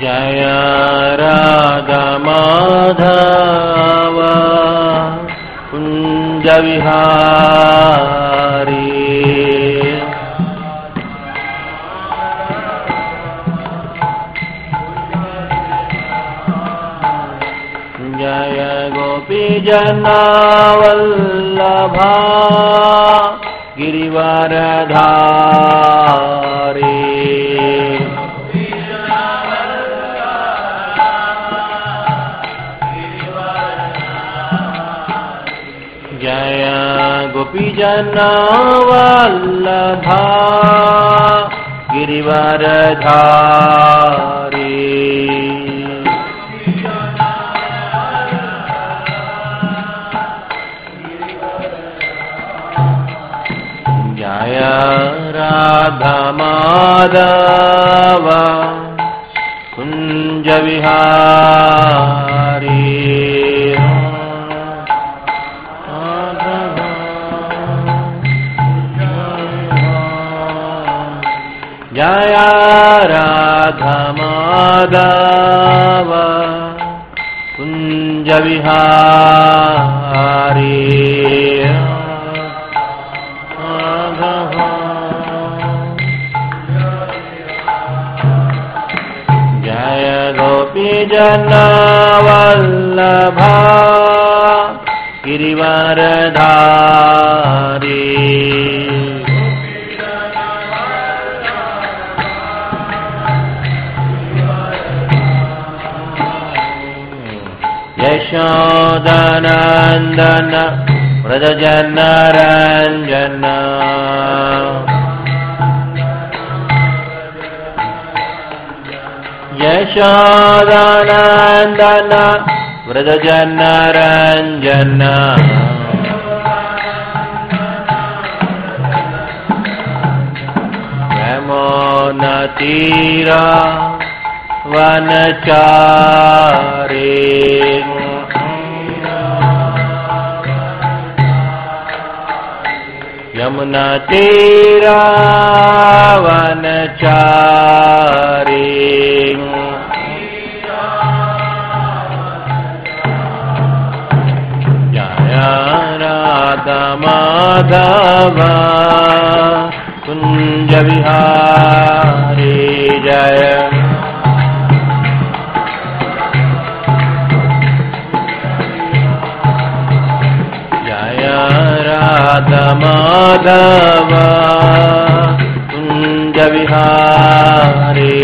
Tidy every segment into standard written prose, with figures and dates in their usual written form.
जय राधा माधव कुंज विहारी जय गोपी जनावल्लभा गिरिवरधारी जय गोपी जनावल्लभा गिरिवरधारी जय राधा माधव कुंज विहारी जय राधा माधव कुंज विहारी जय गोपी जनावल्लभा गिरिवरधारी यशोदानंदन व्रजजनरंजन यशोदानंदन व्रजजनरंजन यमुनातीरा वनचारी यमुना तीरा वनचारी जय राधा माधव कुंज विहारी जय राधा माधव कुंज विहारी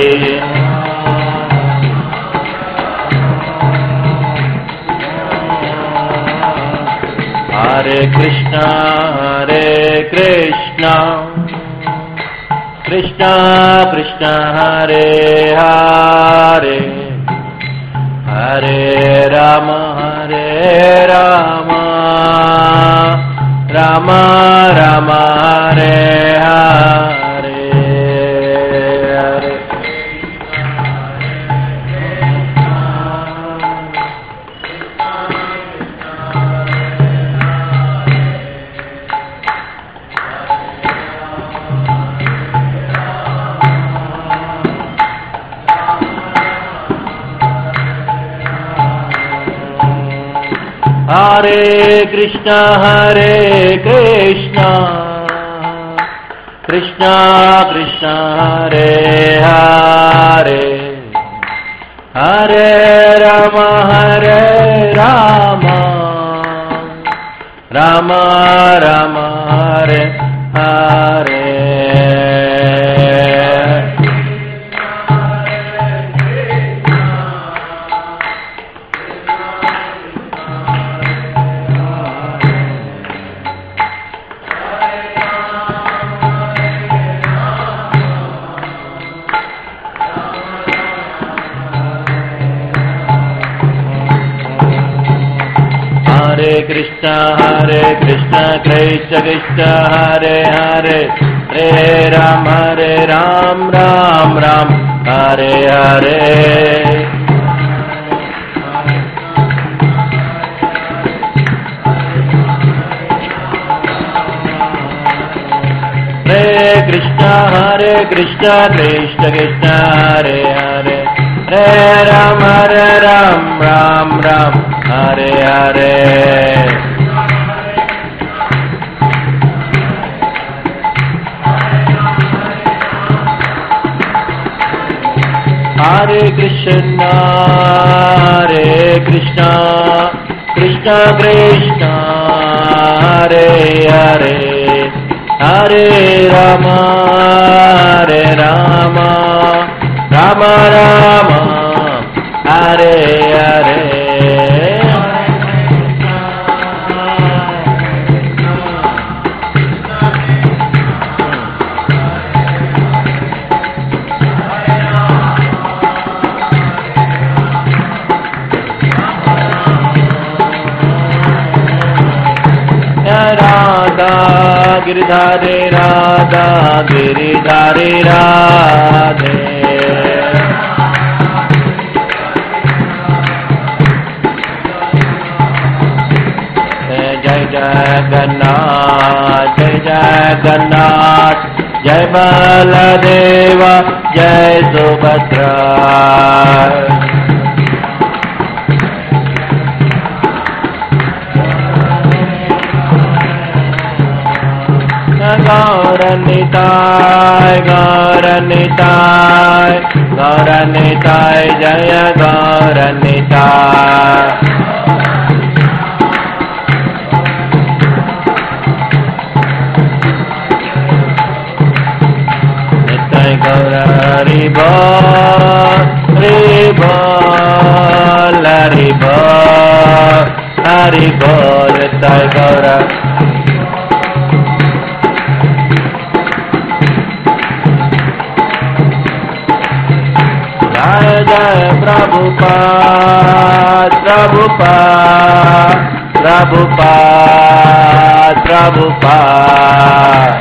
हरे Krishna Krishna Krishna Hare Hare Hare Ram Ram Ram Hare Hare Hare Hare Krishna Krishna Krishna Hare Hare Hare Ram Ram Ram Hare Hare Hare Krishna Krishna Krishna Hare Hare Hare Ram Ram Ram Hare Hare Hare Krishna Krishna Krishna Hare Hare Hare Ram, Ram Ram, Hare Hare. Hare Krishna, Krishna Krishna, Hare Hare, Hare Rama, Rama Rama, Hare Hare. Giridhare Radha, Giridhare Radhe. Jai Jagannath, Jai Jagannath, Jai Baladeva, Jai Subhadra. Gauranitai, Gauranitai, Gauranitai, Jaya Gauranitai. Nitai Gaura Haribo, Haribo, Haribo, Haribo, Nitai Gaura. Jai Prabhupada, Prabhupada, Prabhupada, Prabhupada.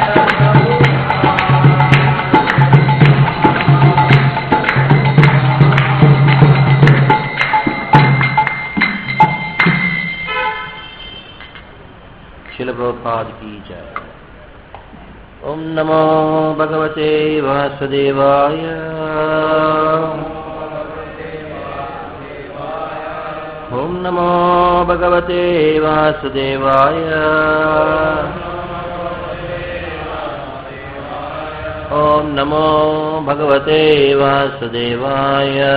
Srila Prabhupada ki jai. Om Namo Bhagavate Vasudevaya. Om Namo Bhagavate Vasudevaya. Om Namo Bhagavate Vasudevaya.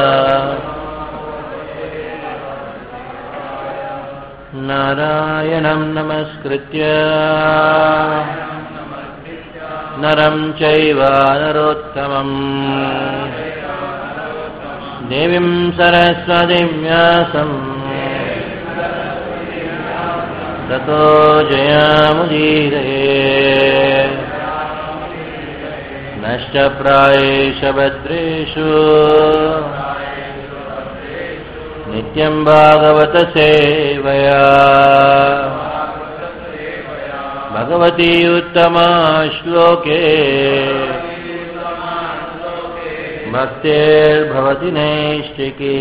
Narayanam Namaskritya Naram Chaiva Narottamam Devim Saraswatim Vyasam Tato Jayamudire Nashta Prayesha Bhadreshu Nityam Bhagavata Sevaya Bhagavati Uttama Shloke Bhaktir Bhavati Naistiki.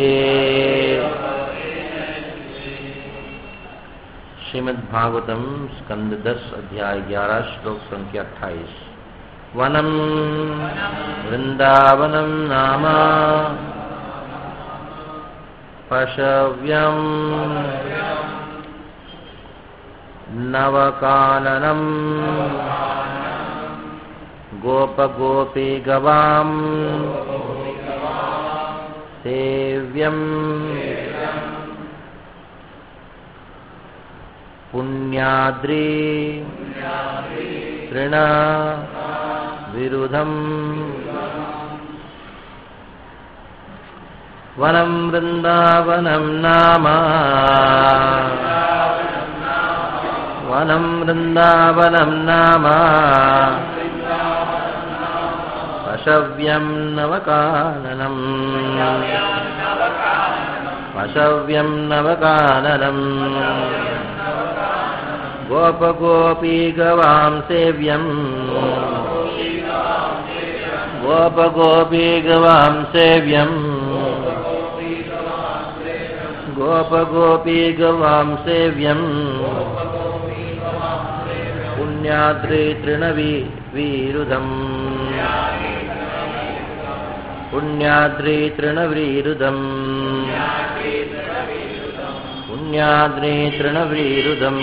Shrimad Bhagavatam स्कंद 10 अध्याय 11 श्लोक संख्या 28. वनम वृंदावनम नाम पशव्यम नवकाननम गोपगोपी गवाम सेव्यम पुण्याद्रि तृण विरुधम वनम वृंदावनम नाम वनम वृंदावनम नाम पशव्यम नवकाननम पशव्यम नवकाननम गोपगोपी गवां सेव्यम गोपगोपी गवां सेव्यम गोपगोपी गवां सेव्यम पुण्याद्रि तृणविरुधम पुण्याद्रि तृणव्रीरुदम् पुण्याद्रि तृणव्रीरुदम्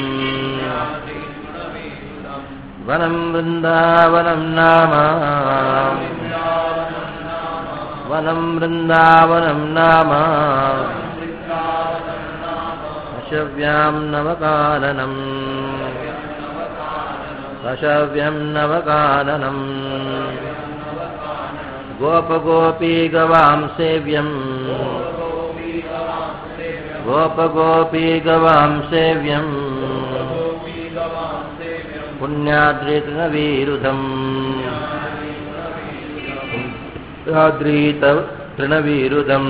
वनं वृन्दावनं नाम वनं वृन्दावनं नाम पशव्यां नवकाननम् पशव्यं नवकाननम् गोपगोपी गवां सेव्यम् गोपगोपी गवां सेव्यम् पुण्याद्रि तृणवीरुधम् पुण्याद्रि तृणवीरुधम्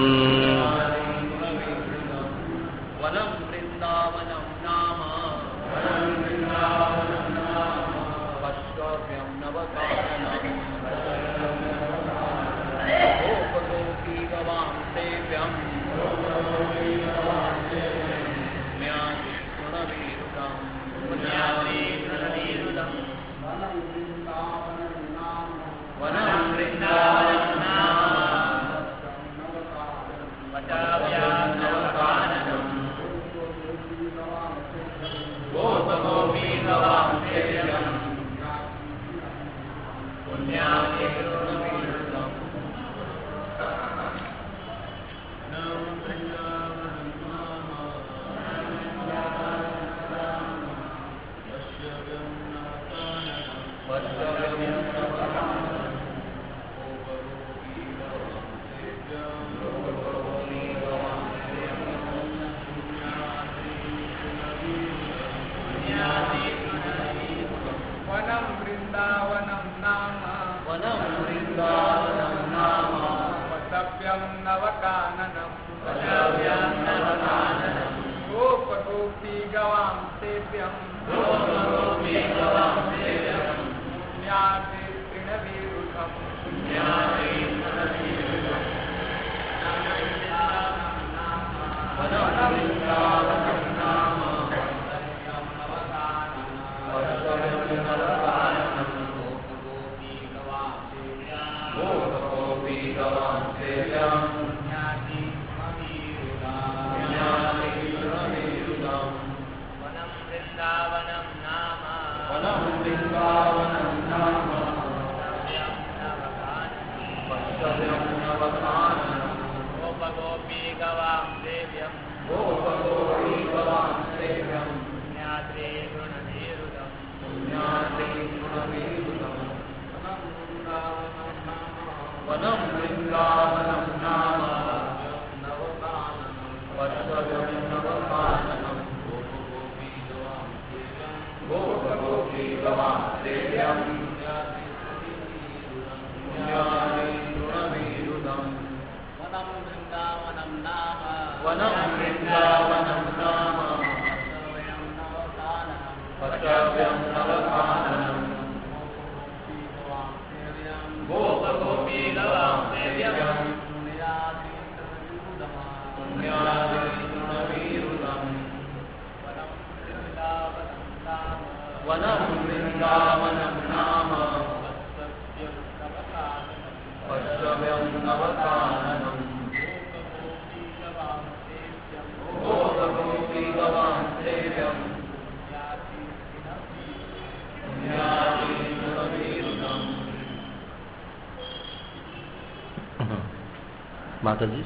माताजी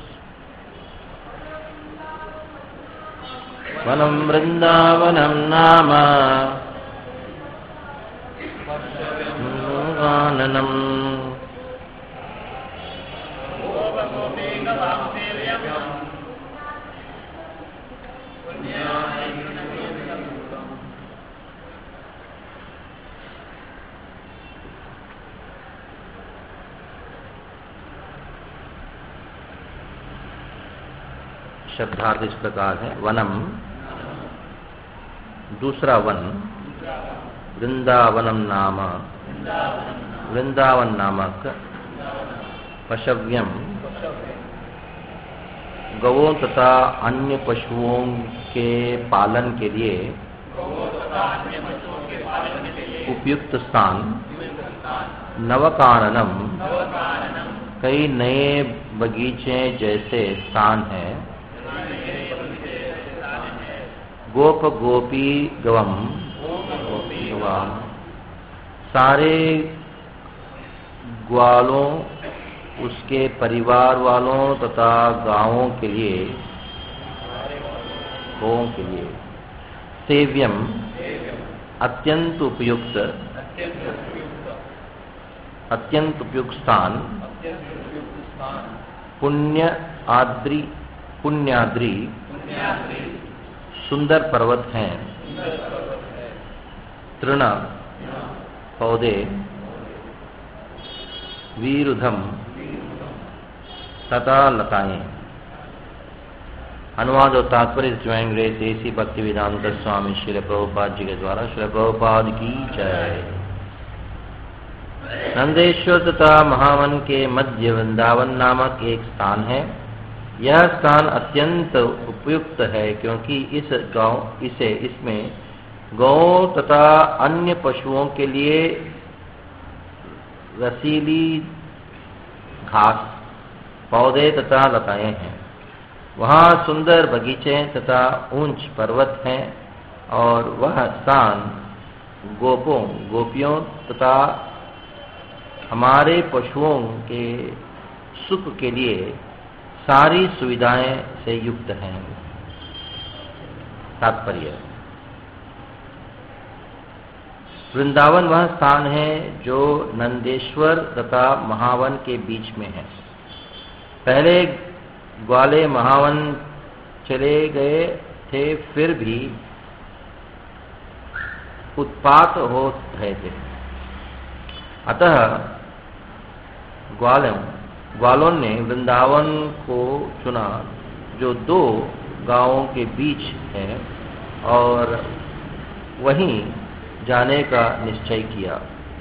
वनं वृन्दावनं नाम काननम् शब्दार्थ इस प्रकार है। वनम दूसरा वन, वृंदावनम नाम वृंदावन नामक, पशव्यम गवों तथा अन्य पशुओं के पालन के लिए उपयुक्त स्थान, नवकाननम कई नए बगीचे जैसे स्थान है। गोप गोपी गवम सारे ग्वालों, उसके परिवार वालों तथा गांवों के लिए, गौओं के लिए सेव्यम अत्यंत उपयुक्त स्थान पुण्याद्रि सुंदर पर्वत हैं। तृण पौधे, वीरुधम तथा लताएं। अनुवाद और तात्पर्य स्वयं देसी भक्ति वेदांत स्वामी श्री प्रभुपाद जी के द्वारा। श्री प्रभुपाद की जय। नंदेश्वर तथा महावन के मध्य वृंदावन नामक एक स्थान है। यह स्थान अत्यंत उपयुक्त है क्योंकि इसमें गौ तथा अन्य पशुओं के लिए रसीली घास, पौधे तथा लताएं हैं। वहाँ सुंदर बगीचे तथा ऊंच पर्वत हैं और वह स्थान गोपियों तथा हमारे पशुओं के सुख के लिए सारी सुविधाएं से युक्त हैं। तात्पर्य, वृंदावन वह स्थान है जो नंदेश्वर तथा महावन के बीच में है। पहले ग्वाले महावन चले गए थे, फिर भी उत्पात हो रहे थे। अतः ग्वालों ने वृंदावन को चुना जो दो गांवों के बीच है और वहीं जाने का निश्चय किया।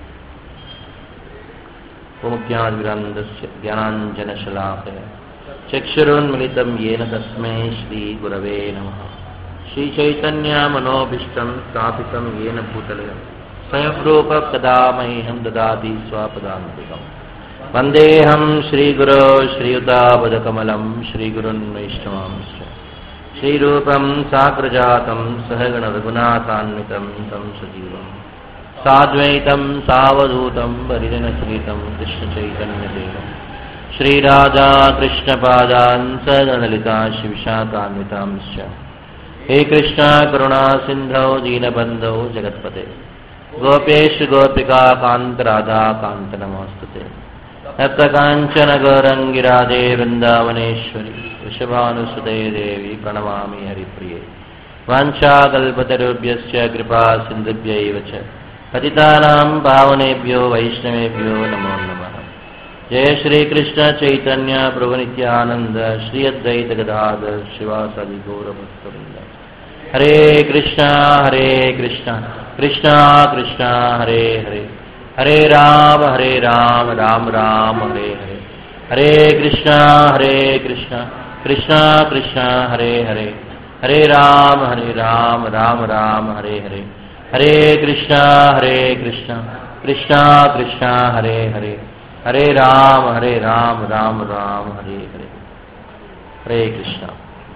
ज्ञानांजनशलाकया चक्षुरुन्मिलितं येन तस्मै श्रीगुरवे नमः। श्रीचैतन्यमनोभीष्टं स्थापितं येन भूतले स्वयं रूप कदा मह्यं ददाति स्वपदान्तिकम्। वन्देऽहं श्रीगुरो श्रीयुतापदकमलं श्रीगुरुन् वैष्णवांश्च श्रीरूपं साग्रजातं सहगण रघुनाथान्वितं तं सजीवं साद्वैतं सावधूतं परिजनसहितं कृष्णचैतन्यदेवं श्रीराधा कृष्णपादान् सगणललिता शिवशाखान्वितांश्च। हे कृष्ण करुणा सिन्धौ दीनबन्धौ जगत्पते गोपेश गोपिका कान्त राधा कान्त नमोस्तुते। तप्तकाञ्चन गौरङ्गी राधे वृन्दावनेश्वरी वृषभानुसुते देवी प्रणमामि हरिप्रिये। वाञ्छाकल्पतरुभ्यश्च कृपा सिन्धुभ्यैव च पतितानां पावनेभ्यो वैष्णवेभ्यो नमो नमः। जय श्री कृष्ण चैतन्य प्रभु नित्यानंद श्री अद्वैत गदाधर शिवासादि गौरभक्तवृंद। हरे कृष्णा कृष्णा कृष्णा हरे हरे, हरे राम राम राम हरे हरे। हरे कृष्णा कृष्णा कृष्णा हरे हरे, हरे राम राम राम हरे हरे। हरे कृष्णा कृष्णा कृष्णा हरे हरे, हरे राम राम राम हरे हरे। हरे कृष्णा।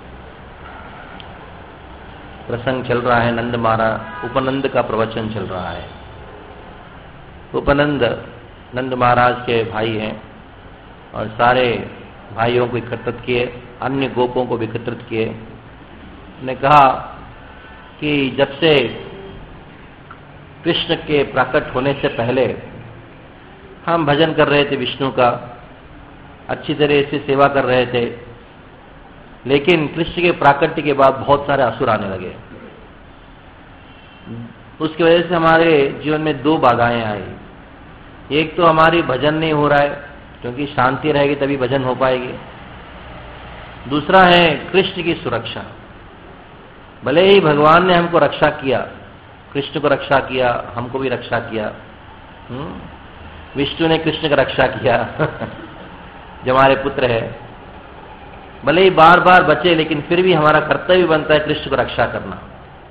प्रसंग चल रहा है नंद महाराज, उपनंद का प्रवचन चल रहा है। उपनंद नंद महाराज के भाई हैं और सारे भाइयों को एकत्रित किए, अन्य गोपों को भी एकत्रित किए। ने कहा कि जब से कृष्ण के प्रकट होने से पहले हम भजन कर रहे थे विष्णु का, अच्छी तरह से सेवा कर रहे थे, लेकिन कृष्ण के प्राकट्य के बाद बहुत सारे असुर आने लगे। उसकी वजह से हमारे जीवन में दो बाधाएं आई। एक तो हमारी भजन नहीं हो रहा है, क्योंकि शांति रहेगी तभी भजन हो पाएगी। दूसरा है कृष्ण की सुरक्षा। भले ही भगवान ने हमको रक्षा किया, कृष्ण को रक्षा किया, हमको भी रक्षा किया, विष्णु ने कृष्ण का रक्षा किया जो हमारे पुत्र है, भले ही बार बार बचे, लेकिन फिर भी हमारा कर्तव्य बनता है कृष्ण को रक्षा करना।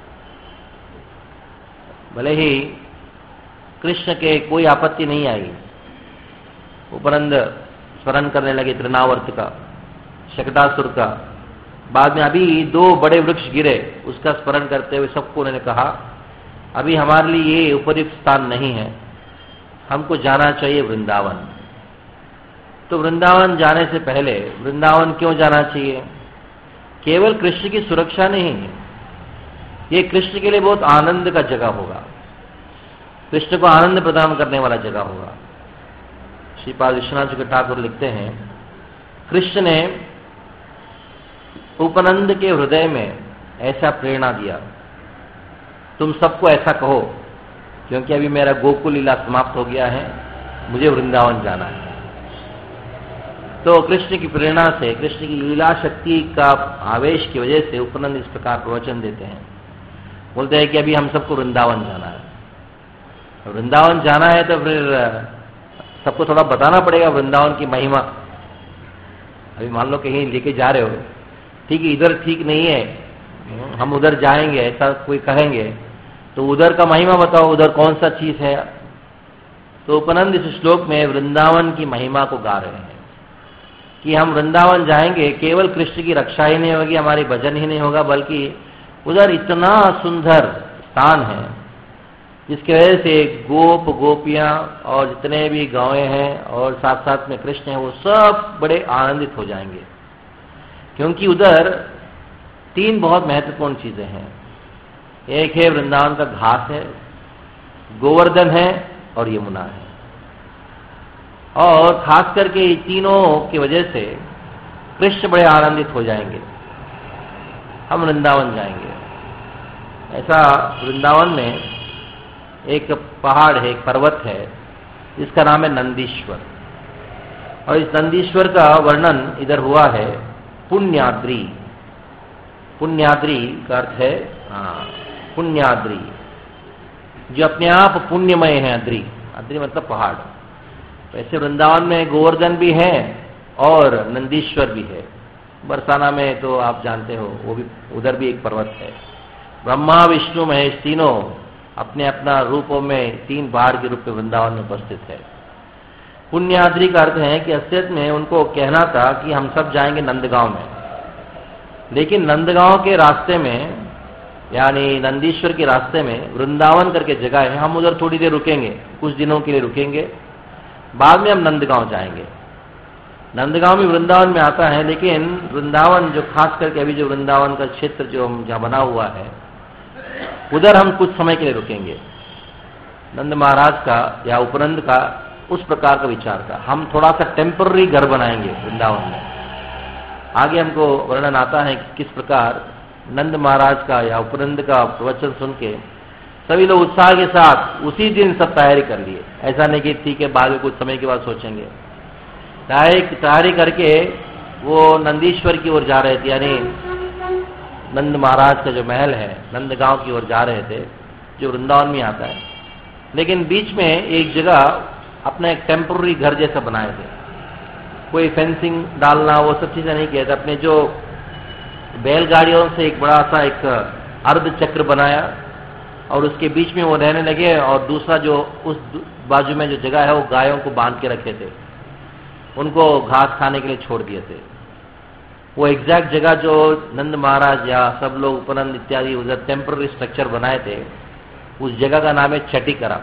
भले ही कृष्ण के कोई आपत्ति नहीं आई। उपनंद स्मरण करने लगे तृणावर्त का, शकटासुर का। बाद में अभी 2 बड़े वृक्ष गिरे, उसका स्मरण करते हुए सबको उन्होंने कहा अभी हमारे लिए ये उपयुक्त स्थान नहीं है, हमको जाना चाहिए वृंदावन। तो वृंदावन जाने से पहले वृंदावन क्यों जाना चाहिए? केवल कृष्ण की सुरक्षा नहीं है, ये कृष्ण के लिए बहुत आनंद का जगह होगा, कृष्ण को आनंद प्रदान करने वाला जगह होगा। श्रीपाद विश्वनाथ जी ठाकुर लिखते हैं, कृष्ण ने उपनंद के हृदय में ऐसा प्रेरणा दिया, तुम सबको ऐसा कहो, क्योंकि अभी मेरा गोकुल लीला समाप्त हो गया है, मुझे वृंदावन जाना है। तो कृष्ण की प्रेरणा से, कृष्ण की लीला शक्ति का आवेश की वजह से उपनंद इस प्रकार प्रवचन देते हैं, बोलते हैं कि अभी हम सबको वृंदावन जाना है। वृंदावन जाना है तो फिर सबको थोड़ा बताना पड़ेगा वृंदावन की महिमा। अभी मान लो कहीं लेके जा रहे हो, ठीक है इधर ठीक नहीं है, हम उधर जाएंगे, ऐसा कोई कहेंगे तो उधर का महिमा बताओ, उधर कौन सा चीज है। तो उपनंद इस श्लोक में वृंदावन की महिमा को गा रहे हैं कि हम वृंदावन जाएंगे, केवल कृष्ण की रक्षा ही नहीं होगी, हमारी भजन ही नहीं होगा, बल्कि उधर इतना सुंदर स्थान है जिसकी वजह से गोप गोपियां और जितने भी गांवें हैं और साथ साथ में कृष्ण हैं, वो सब बड़े आनंदित हो जाएंगे, क्योंकि उधर 3 बहुत महत्वपूर्ण चीजें हैं। एक है वृंदावन का घास है, गोवर्धन है और यमुना है। और खास करके ये तीनों की वजह से कृष्ण बड़े आनंदित हो जाएंगे, हम वृंदावन जाएंगे। ऐसा वृंदावन में एक पहाड़ है, एक पर्वत है जिसका नाम है नंदीश्वर, और इस नंदीश्वर का वर्णन इधर हुआ है पुण्याद्री। पुण्याद्री का अर्थ है पुण्याद्री, जो अपने आप पुण्यमय है। अद्री, अद्री मतलब पहाड़। वैसे वृंदावन में गोवर्धन भी है और नंदीश्वर भी है। बरसाना में तो आप जानते हो, वो भी उधर भी एक पर्वत है। ब्रह्मा विष्णु महेश तीनों अपने अपना रूपों में 3 पहाड़ के रूप में वृंदावन में उपस्थित है। पुण्याद्री का अर्थ है कि असलियत में उनको कहना था कि हम सब जाएंगे नंदगांव में, लेकिन नंदगांव के रास्ते में यानी नंदीश्वर के रास्ते में वृंदावन करके जगह है, हम उधर थोड़ी देर रुकेंगे, कुछ दिनों के लिए रुकेंगे, बाद में हम नंदगांव जाएंगे। नंदगांव भी वृंदावन में आता है, लेकिन वृंदावन जो खास करके अभी जो वृंदावन का क्षेत्र जो जहां बना हुआ है, उधर हम कुछ समय के लिए रुकेंगे। नंद महाराज का या उपनंद का उस प्रकार का विचार था, हम थोड़ा सा टेम्पररी घर बनाएंगे वृंदावन में। आगे हमको वर्णन आता है कि किस प्रकार नंद महाराज का या उपनंद का प्रवचन सुन के सभी लोग उत्साह के साथ उसी दिन सब तैयारी कर लिए। ऐसा नहीं कि ठीक है बाद में कुछ समय के बाद सोचेंगे। तैयारी करके वो नंदीश्वर की ओर जा रहे थे, यानी नंद महाराज का जो महल है नंदगांव की ओर जा रहे थे, जो वृंदावन में आता है। लेकिन बीच में एक जगह अपना एक टेम्पररी घर जैसा बनाए थे, कोई फेंसिंग डालना वो सब चीजें नहीं किए थे। अपने जो बैलगाड़ियों से एक बड़ा सा एक अर्ध चक्र बनाया और उसके बीच में वो रहने लगे, और दूसरा जो उस बाजू में जो जगह है वो गायों को बांध के रखे थे, उनको घास खाने के लिए छोड़ दिए थे। वो एग्जैक्ट जगह जो नंद महाराज या सब लोग उपनंद इत्यादि उधर टेम्पररी स्ट्रक्चर बनाए थे, उस जगह का नाम है छठीकरा।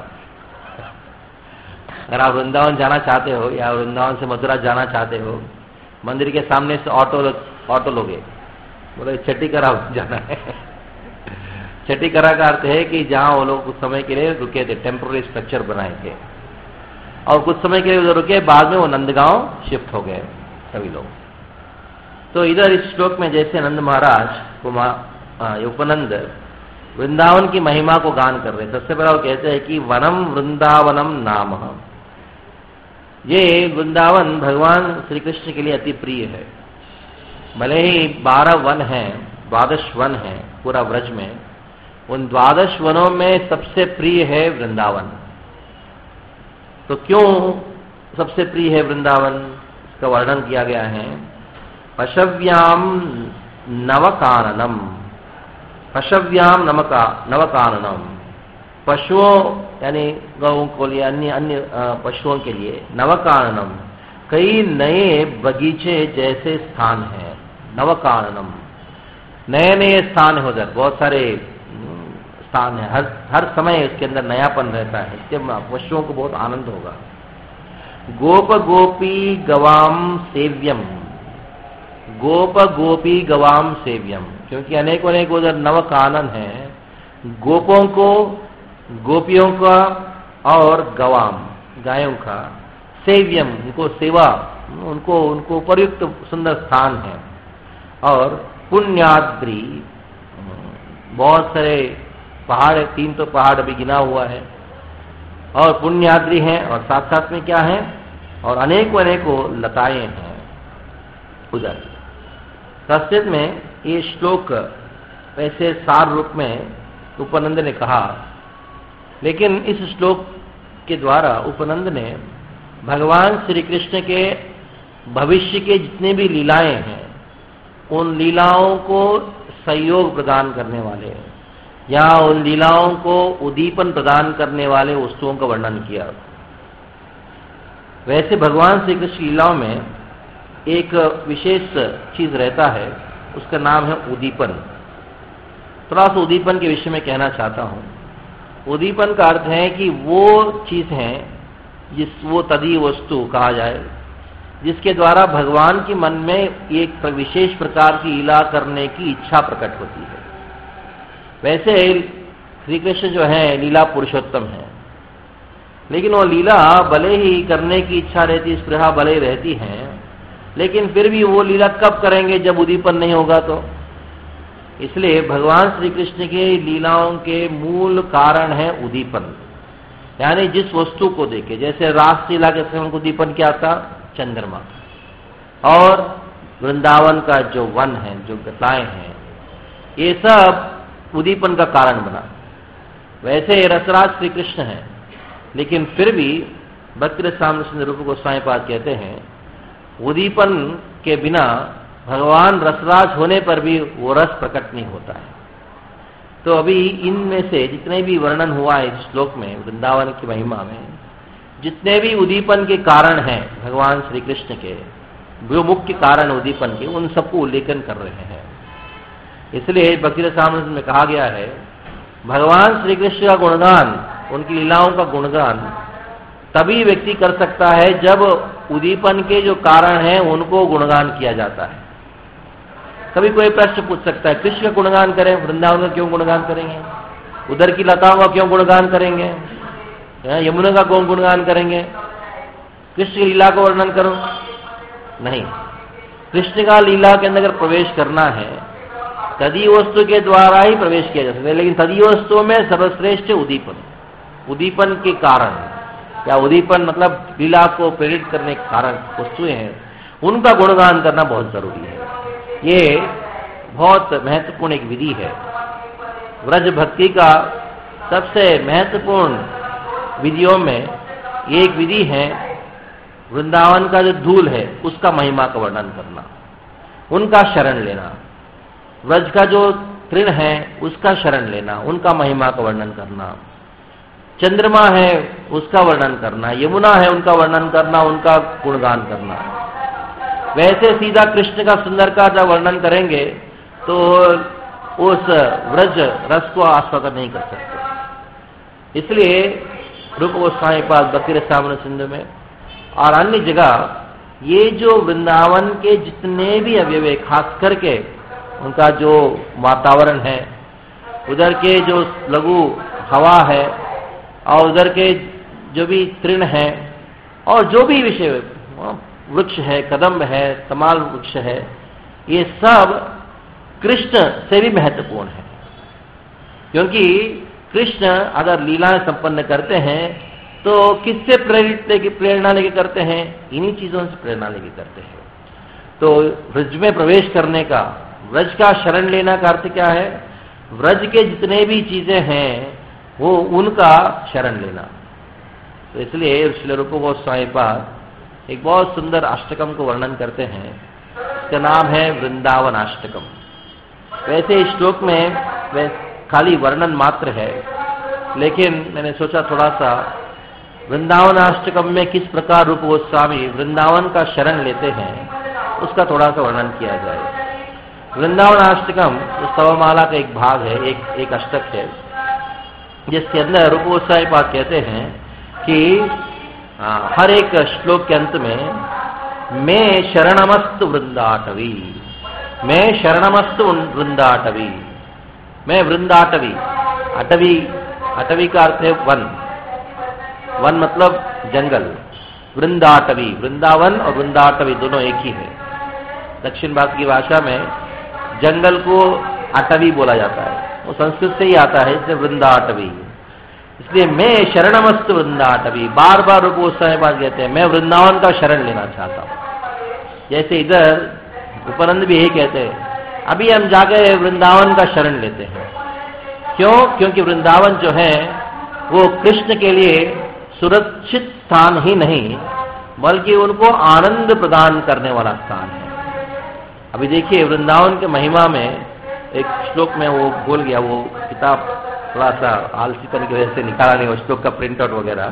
अगर आप वृंदावन जाना चाहते हो या वृंदावन से मथुरा जाना चाहते हो, मंदिर के सामने से ऑटो लोगे, बोले छठीकरा जाना है। छठीकरा का अर्थ है कि जहां वो लोग कुछ समय के लिए रुके थे, टेम्पररी स्ट्रक्चर बनाए थे, और कुछ समय के लिए उधर रुके, बाद में वो नंदगांव शिफ्ट हो गए सभी लोग। तो इधर इस श्लोक में जैसे नंद महाराज उपनंद वृंदावन की महिमा को गान कर रहे, सबसे पहले वो कहते हैं कि वनम वृंदावनम नाम, ये वृंदावन भगवान श्री कृष्ण के लिए अति प्रिय है। भले ही 12 वन हैं, 12 वन हैं पूरा व्रज में, उन 12 वनों में सबसे प्रिय है वृंदावन। तो क्यों सबसे प्रिय है वृंदावन, इसका वर्णन किया गया है। पशव्याम नवकाननम, पशव्याम नवकाननम, पशुओं यानी गौं को लिए अन्य अन्य पशुओं के लिए, नवकाननम कई नए बगीचे जैसे स्थान हैं, नवकाननम, नए नए स्थान है उधर, बहुत सारे स्थान है, हर समय उसके अंदर नयापन रहता है, इससे पशुओं को बहुत आनंद होगा। गोप गोपी गवाम सेव्यम, गोप गोपी गवाम सेव्यम, क्योंकि अनेक अनेक उधर नवकानन है, गोपों को, गोपियों का और गवाम, गायों का, सेव्यम, उनको सेवा, उनको उनको उपयुक्त सुंदर स्थान है। और पुण्याद्रि, बहुत सारे पहाड़ है, 3 तो पहाड़ अभी गिना हुआ है, और पुण्याद्रि हैं, और साथ साथ में क्या है, और अनेकों अनेकों लताएं हैं उधर। संस्कृत में ये श्लोक वैसे सार रूप में उपनंद ने कहा, लेकिन इस श्लोक के द्वारा उपनंद ने भगवान श्री कृष्ण के भविष्य के जितने भी लीलाएं हैं, उन लीलाओं को सहयोग प्रदान करने वाले या उन लीलाओं को उद्दीपन प्रदान करने वाले वस्तुओं का वर्णन किया। वैसे भगवान श्री कृष्ण लीलाओं में एक विशेष चीज रहता है, उसका नाम है उद्दीपन। थोड़ा सा उद्दीपन के विषय में कहना चाहता हूं। उद्दीपन का अर्थ है कि वो चीज है वो तदीय वस्तु कहा जाए, जिसके द्वारा भगवान के मन में एक विशेष प्रकार की लीला करने की इच्छा प्रकट होती है। वैसे श्री कृष्ण जो है लीला पुरुषोत्तम है, लेकिन वो लीला भले ही करने की इच्छा रहती, स्पृहा भले ही रहती है, लेकिन फिर भी वो लीला कब करेंगे जब उद्दीपन नहीं होगा तो। इसलिए भगवान श्री कृष्ण के लीलाओं के मूल कारण है उद्दीपन, यानी जिस वस्तु को देखे, जैसे रास लीला के समय उनको उद्दीपन क्या था, चंद्रमा, और वृंदावन का जो वन है, जो गताएं हैं, ये सब उद्दीपन का कारण बना। वैसे रसराज श्री कृष्ण है, लेकिन फिर भी भक्ति रसामृत रूप गोस्वामी पाद कहते हैं उद्दीपन के बिना भगवान रसराज होने पर भी वो रस प्रकट नहीं होता है। तो अभी इनमें से जितने भी वर्णन हुआ है इस श्लोक में, वृंदावन की महिमा में जितने भी उद्दीपन के कारण हैं भगवान श्री कृष्ण के, जो मुख्य कारण उद्दीपन के, उन सबको उल्लेखन कर रहे हैं। इसलिए भक्ति रसामृत में कहा गया है भगवान श्री कृष्ण का गुणगान, उनकी लीलाओं का गुणगान तभी व्यक्ति कर सकता है जब उद्दीपन के जो कारण हैं उनको गुणगान किया जाता है। कभी कोई प्रश्न पूछ सकता है, कृष्ण का गुणगान करें, वृंदावन का क्यों गुणगान करेंगे, उधर की लताओं का क्यों गुणगान करेंगे, यमुना का क्यों गुणगान करेंगे, कृष्ण की लीला को वर्णन करो? नहीं, कृष्ण का लीला के अंदर अगर प्रवेश करना है तदीय वस्तु के द्वारा ही प्रवेश किया जा सकता है, लेकिन तदीय वस्तुओं में सर्वश्रेष्ठ उद्दीपन, उद्दीपन के कारण, या उद्दीपन मतलब लीला को प्रेरित करने के कारण वस्तुएं हैं, उनका गुणगान करना बहुत जरूरी है। ये बहुत महत्वपूर्ण एक विधि है। व्रज भक्ति का सबसे महत्वपूर्ण विधियों में एक विधि है वृंदावन का जो धूल है उसका महिमा का वर्णन करना, उनका शरण लेना, व्रज का जो तृण है उसका शरण लेना, उनका महिमा का वर्णन करना, चंद्रमा है उसका वर्णन करना, यमुना है उनका वर्णन करना, उनका गुणगान करना। वैसे सीधा कृष्ण का सुंदर का जब वर्णन करेंगे तो उस व्रज रस को आस्वादन नहीं कर सकते। इसलिए रूप गोस्वामी पाद भक्ति रसामृत सिंधु में और अन्य जगह ये जो वृंदावन के जितने भी अवयव, खास करके उनका जो वातावरण है, उधर के जो लघु हवा है और उधर के जो भी तृण है और जो भी विषय वृक्ष है, कदम्ब है, तमाल वृक्ष है, ये सब कृष्ण से भी महत्वपूर्ण है। क्योंकि कृष्ण अगर लीलाएं संपन्न करते हैं तो किससे प्रेरणा लेके करते हैं? इन्हीं चीजों से प्रेरणा लेके करते हैं। तो व्रज में प्रवेश करने का, व्रज का शरण लेना का अर्थ क्या है? व्रज के जितने भी चीजें हैं वो उनका शरण लेना। तो इसलिए श्री रूप गोस्वामी पाद एक बहुत सुंदर अष्टकम को वर्णन करते हैं, इसका नाम है वृंदावन अष्टकम। वैसे इस श्लोक में खाली वर्णन मात्र है, लेकिन मैंने सोचा थोड़ा सा वृंदावनाष्टकम में किस प्रकार रूप गोस्वामी वृंदावन का शरण लेते हैं उसका थोड़ा सा वर्णन किया जाए। वृंदावनाष्टकम स्तवमाला का एक भाग है, एक अष्टक है, जिसके अंदर रूप गोस्वामी पाद कहते हैं कि हर एक श्लोक के अंत में मैं शरणमस्तु वृंदाटवी, मैं शरणमस्तु वृंदाटवी, मैं वृंदाटवी, अटवी, अटवी का अर्थ है वन, वन मतलब जंगल, वृंदाटवी, वृंदावन और वृंदाटवी दोनों एक ही है। दक्षिण भारत की भाषा में जंगल को अटवी बोला जाता है, वो संस्कृत से ही आता है, इसलिए वृंदाटवी। इसलिए मैं शरणमस्तु वृंदाटवी, बार बार रूप गोस्वामी पाद कहते हैं मैं वृंदावन का शरण लेना चाहता हूं। जैसे इधर उपनंद भी यही कहते हैं, अभी हम जाकर वृंदावन का शरण लेते हैं। क्यों? क्योंकि वृंदावन जो है वो कृष्ण के लिए सुरक्षित स्थान ही नहीं बल्कि उनको आनंद प्रदान करने वाला स्थान है। अभी देखिए वृंदावन के महिमा में एक श्लोक में वो भूल गया, वो किताब थोड़ा सा आलसीपन की वजह से निकाला नहीं, वो श्लोक का प्रिंट आउट वगैरह।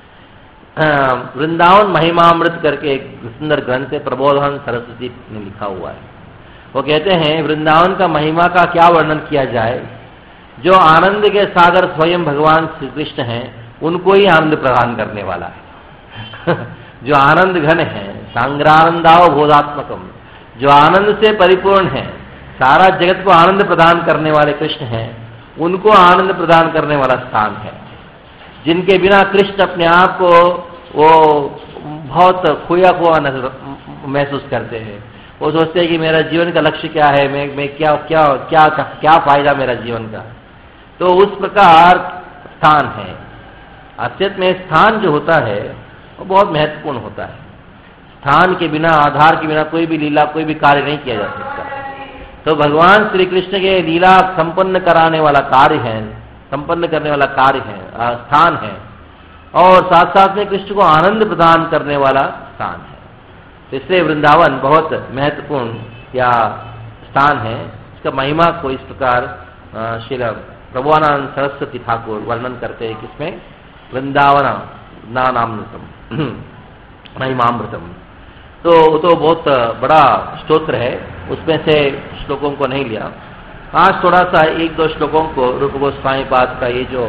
वृंदावन महिमामृत करके एक सुंदर ग्रंथ है, प्रबोधन सरस्वती ने लिखा हुआ है। वो कहते हैं वृंदावन का महिमा का क्या वर्णन किया जाए, जो आनंद के सागर स्वयं भगवान श्री कृष्ण हैं उनको ही आनंद प्रदान करने वाला है। जो आनंद घन है, सांग्रानंदाव बोधात्मकम, जो आनंद से परिपूर्ण है, सारा जगत को आनंद प्रदान करने वाले कृष्ण हैं, उनको आनंद प्रदान करने वाला स्थान है। जिनके बिना कृष्ण अपने आप को वो बहुत खोया खोया महसूस करते हैं, वो सोचते हैं कि मेरा जीवन का लक्ष्य क्या है, मैं क्या क्या क्या क्या फायदा मेरा जीवन का। तो उस प्रकार स्थान है। असत्यत में स्थान जो होता है वो बहुत महत्वपूर्ण होता है। स्थान के बिना, आधार के बिना कोई भी लीला, कोई भी कार्य नहीं किया जा सकता। तो भगवान श्री कृष्ण के लीला संपन्न कराने वाला कार्य है, संपन्न करने वाला कार्य है, स्थान है, और साथ साथ में कृष्ण को आनंद प्रदान करने वाला स्थान है। इसलिए वृंदावन बहुत महत्वपूर्ण या स्थान है। इसका महिमा को इस प्रकार श्री प्रभुआनंद सरस्वती ठाकुर वर्णन करते हैं, किसमें? वृंदावन नानामृतम, महिमामृतम। तो बहुत बड़ा स्तोत्र है, उसमें से श्लोकों को नहीं लिया। आज थोड़ा सा एक दो श्लोकों को रूप गोस्वामी पाद का ये जो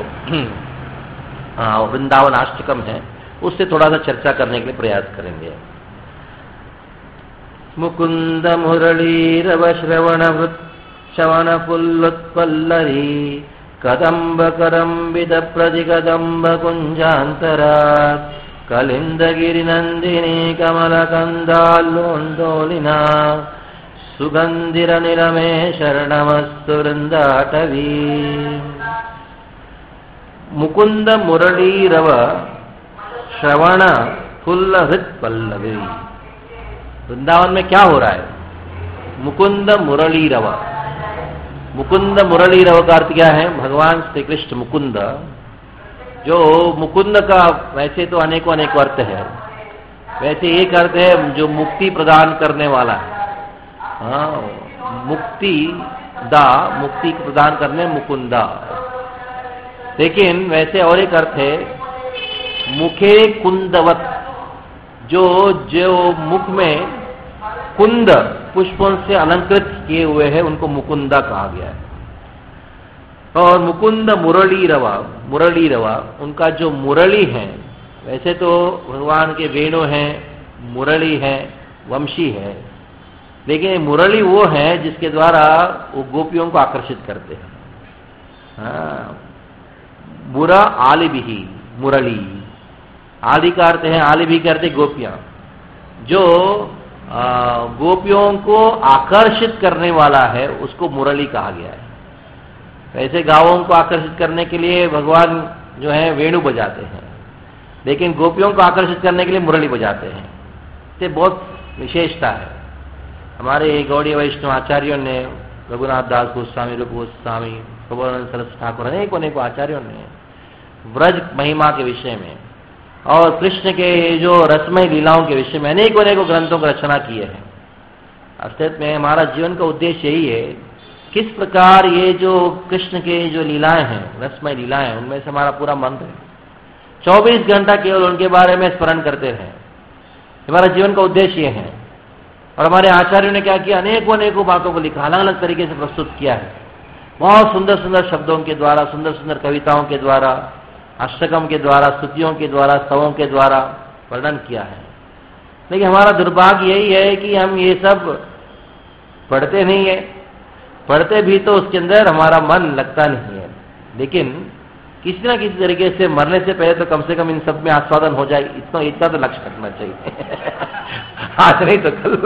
वृंदावन अष्टकम है उससे थोड़ा सा चर्चा करने के लिए प्रयास करेंगे। मुकुंद मुरलीरव श्रवण पुल्लुत्पल्लरी कदम्ब करम्बित प्रतिकदम्ब कुंजांतरा कलिंदगिरि नंदिनी कमलकंदालोन्दोलिना सुगंधिरनिलमे शरणमस्तु वृंदाटवी। मुकुंद मुरलीरव श्रवण फुल्लहृत पल्लवी। वृंदावन में क्या हो रहा है? मुकुंद मुरलीरव। मुकुंद मुरलीरव का अर्थ क्या है? भगवान श्री कृष्ण मुकुंद। जो मुकुंद का वैसे तो अनेकों अनेक अर्थ है, वैसे एक अर्थ है जो मुक्ति प्रदान करने वाला है। मुक्ति मुक्ति प्रदान करने मुकुंदा। लेकिन वैसे और एक अर्थ है मुखे कुंदवत, जो मुख में कुंद पुष्पों से अलंकृत किए हुए हैं उनको मुकुंदा कहा गया है। और मुकुंद मुरलीरवा, मुरलीरवा उनका जो मुरली है, वैसे तो भगवान के वेणु हैं, मुरली है, वंशी है, लेकिन मुरली वो है जिसके द्वारा वो गोपियों को आकर्षित करते हैं। बुरा आलिबिही मुरली, आदि का अर्थ है, आलिबी करते गोपियां, जो गोपियों को आकर्षित करने वाला है उसको मुरली कहा गया है। वैसे गांवों को आकर्षित करने के लिए भगवान जो है वेणु बजाते हैं, लेकिन गोपियों को आकर्षित करने के लिए मुरली बजाते हैं। ये बहुत विशेषता है। हमारे गौड़ीय वैष्णव आचार्यों ने, रघुनाथ दास गोस्वामी, रूप गोस्वामी, प्रभुआनंद सरस्वती ठाकुर, अनेकों आचार्यों ने व्रज महिमा के विषय में और कृष्ण के जो रसमय लीलाओं के विषय में अनेकों ग्रंथों की रचना किए हैं। अर्थात में हमारा जीवन का उद्देश्य यही है, किस प्रकार ये जो कृष्ण के जो लीलाएं हैं, रसमय लीलाएं, उनमें से हमारा पूरा मंत्र है 24 घंटा केवल उनके बारे में स्मरण करते रहे। हमारा जीवन का उद्देश्य ये है। और हमारे आचार्यों ने क्या किया, अनेकों अनेकों बातों को लिखा, अलग अलग तरीके से प्रस्तुत किया है। बहुत सुंदर सुंदर शब्दों के द्वारा, सुंदर सुंदर कविताओं के द्वारा, अष्टकम के द्वारा, स्तुतियों के द्वारा, स्तवों के द्वारा वर्णन किया है। लेकिन हमारा दुर्भाग्य यही है कि हम ये सब पढ़ते नहीं है। पढ़ते भी तो उसके अंदर हमारा मन लगता नहीं है। लेकिन किसी ना किसी तरीके से मरने से पहले तो कम से कम इन सब में आस्वादन हो जाए, इतना तो लक्ष्य रखना चाहिए। आज नहीं तो कल।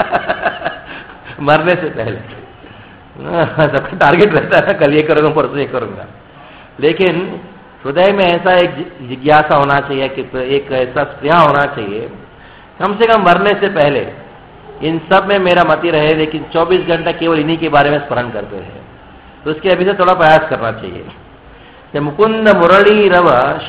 मरने से पहले सबका टारगेट रहता है, कल ये करूंगा, परसों ये करूंगा। लेकिन हृदय में ऐसा एक जिज्ञासा होना चाहिए कि एक ऐसा स्नेह होना चाहिए, कम से कम मरने से पहले इन सब में मेरा मति रहे, लेकिन 24 घंटा केवल इन्हीं के बारे में स्मरण करते रहे। तो उसके अभी से थोड़ा प्रयास करना चाहिए। मुकुंद मुरली रव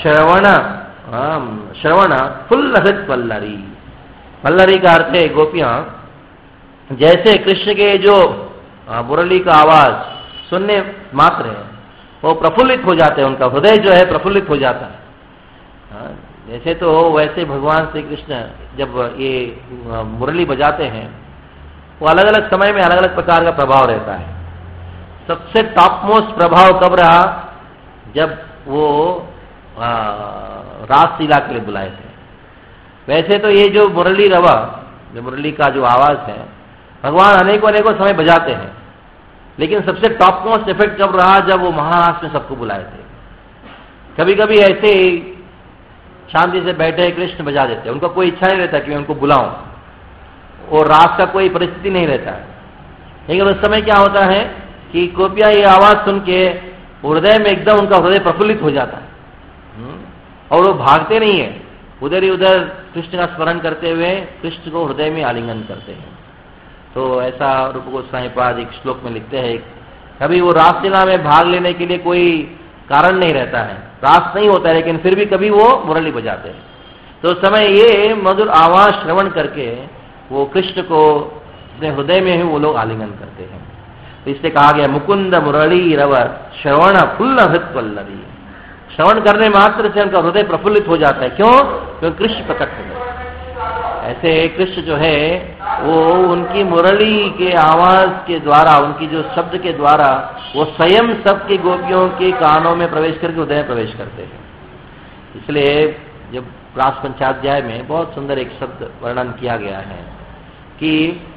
श्रवण फुल हृत वल्लरी। वल्लरी का अर्थ है गोपियां, जैसे कृष्ण के जो मुरली का आवाज सुनने मात्र है वो प्रफुल्लित हो जाते हैं, उनका हृदय जो है प्रफुल्लित हो जाता है। जैसे तो वैसे भगवान श्री कृष्ण जब ये मुरली बजाते हैं, वो अलग अलग समय में अलग अलग प्रकार का प्रभाव रहता है। सबसे टॉप मोस्ट प्रभाव कब रहा, जब वो रासलीला के लिए बुलाए थे। वैसे तो ये जो मुरली रवा, जो मुरली का जो आवाज है, भगवान अनेकों अनेकों समय बजाते हैं, लेकिन सबसे टॉप मोस्ट इफेक्ट कब रहा, जब वो महाराष्ट्र में सबको बुलाए थे। कभी कभी ऐसे शांति से बैठे कृष्ण बजा देते, उनका कोई इच्छा नहीं रहता कि मैं उनको बुलाऊं, और रास का कोई परिस्थिति नहीं रहता है। लेकिन उस समय क्या होता है कि गोपियां ये आवाज सुन के हृदय में एकदम उनका हृदय प्रफुल्लित हो जाता है, और वो भागते नहीं है, उधर ही उधर कृष्ण का स्मरण करते हुए कृष्ण को हृदय में आलिंगन करते हैं। तो ऐसा रूप गोस्वामी पाद एक श्लोक में लिखते हैं, कभी वो रासलीला में भाग लेने के लिए कोई कारण नहीं रहता है, रास नहीं होता है, लेकिन फिर भी कभी वो मुरली बजाते हैं। तो उस समय ये मधुर आवाज श्रवण करके वो कृष्ण को अपने हृदय में ही वो लोग आलिंगन करते हैं। तो इससे कहा गया मुकुंद मुरली रव श्रवण फुल्ल हृत वल्लरी। श्रवण करने मात्र से उनका हृदय प्रफुल्लित हो जाता है। क्यों? क्योंकि कृष्ण प्रकट हो गए। ऐसे कृष्ण जो है वो उनकी मुरली के आवाज के द्वारा, उनकी जो शब्द के द्वारा वो स्वयं सबके गोपियों के कानों में प्रवेश करके हृदय में प्रवेश करते हैं। इसलिए जब रास पंचाध्याय में बहुत सुंदर एक शब्द वर्णन किया गया है कि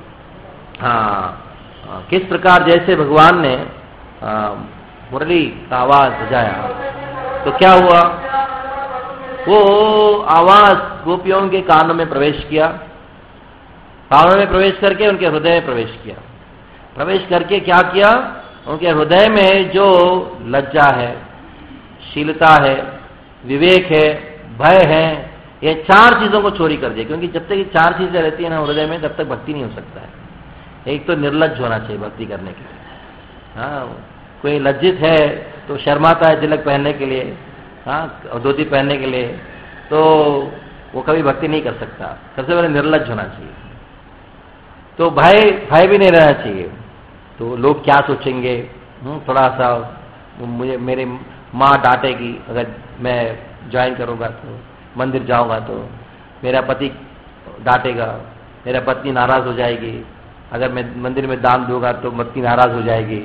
किस प्रकार जैसे भगवान ने मुरली का आवाज बजाया तो क्या हुआ, वो आवाज गोपियों के कानों में प्रवेश किया, कानों में प्रवेश करके उनके हृदय में प्रवेश किया। प्रवेश करके क्या किया, उनके हृदय में जो लज्जा है, शीलता है, विवेक है, भय है, ये चार चीजों को चोरी कर दिया। क्योंकि जब तक ये चार चीजें रहती है ना हृदय में, तब तक भक्ति नहीं हो सकता है। एक तो निर्लज्ज होना चाहिए भक्ति करने के लिए। हाँ, कोई लज्जित है तो शर्माता है तिलक पहनने के लिए, हाँ, धोती पहनने के लिए, तो वो कभी भक्ति नहीं कर सकता। सबसे पहले निर्लज्ज होना चाहिए। तो भय भी नहीं रहना चाहिए। तो लोग क्या सोचेंगे, थोड़ा सा मुझे मेरी माँ डांटेगी अगर मैं ज्वाइन करूँगा, तो मंदिर जाऊँगा तो मेरा पति डांटेगा, मेरा पत्नी नाराज हो जाएगी, अगर मैं मंदिर में दान दूंगा तो पत्नी नाराज हो जाएगी।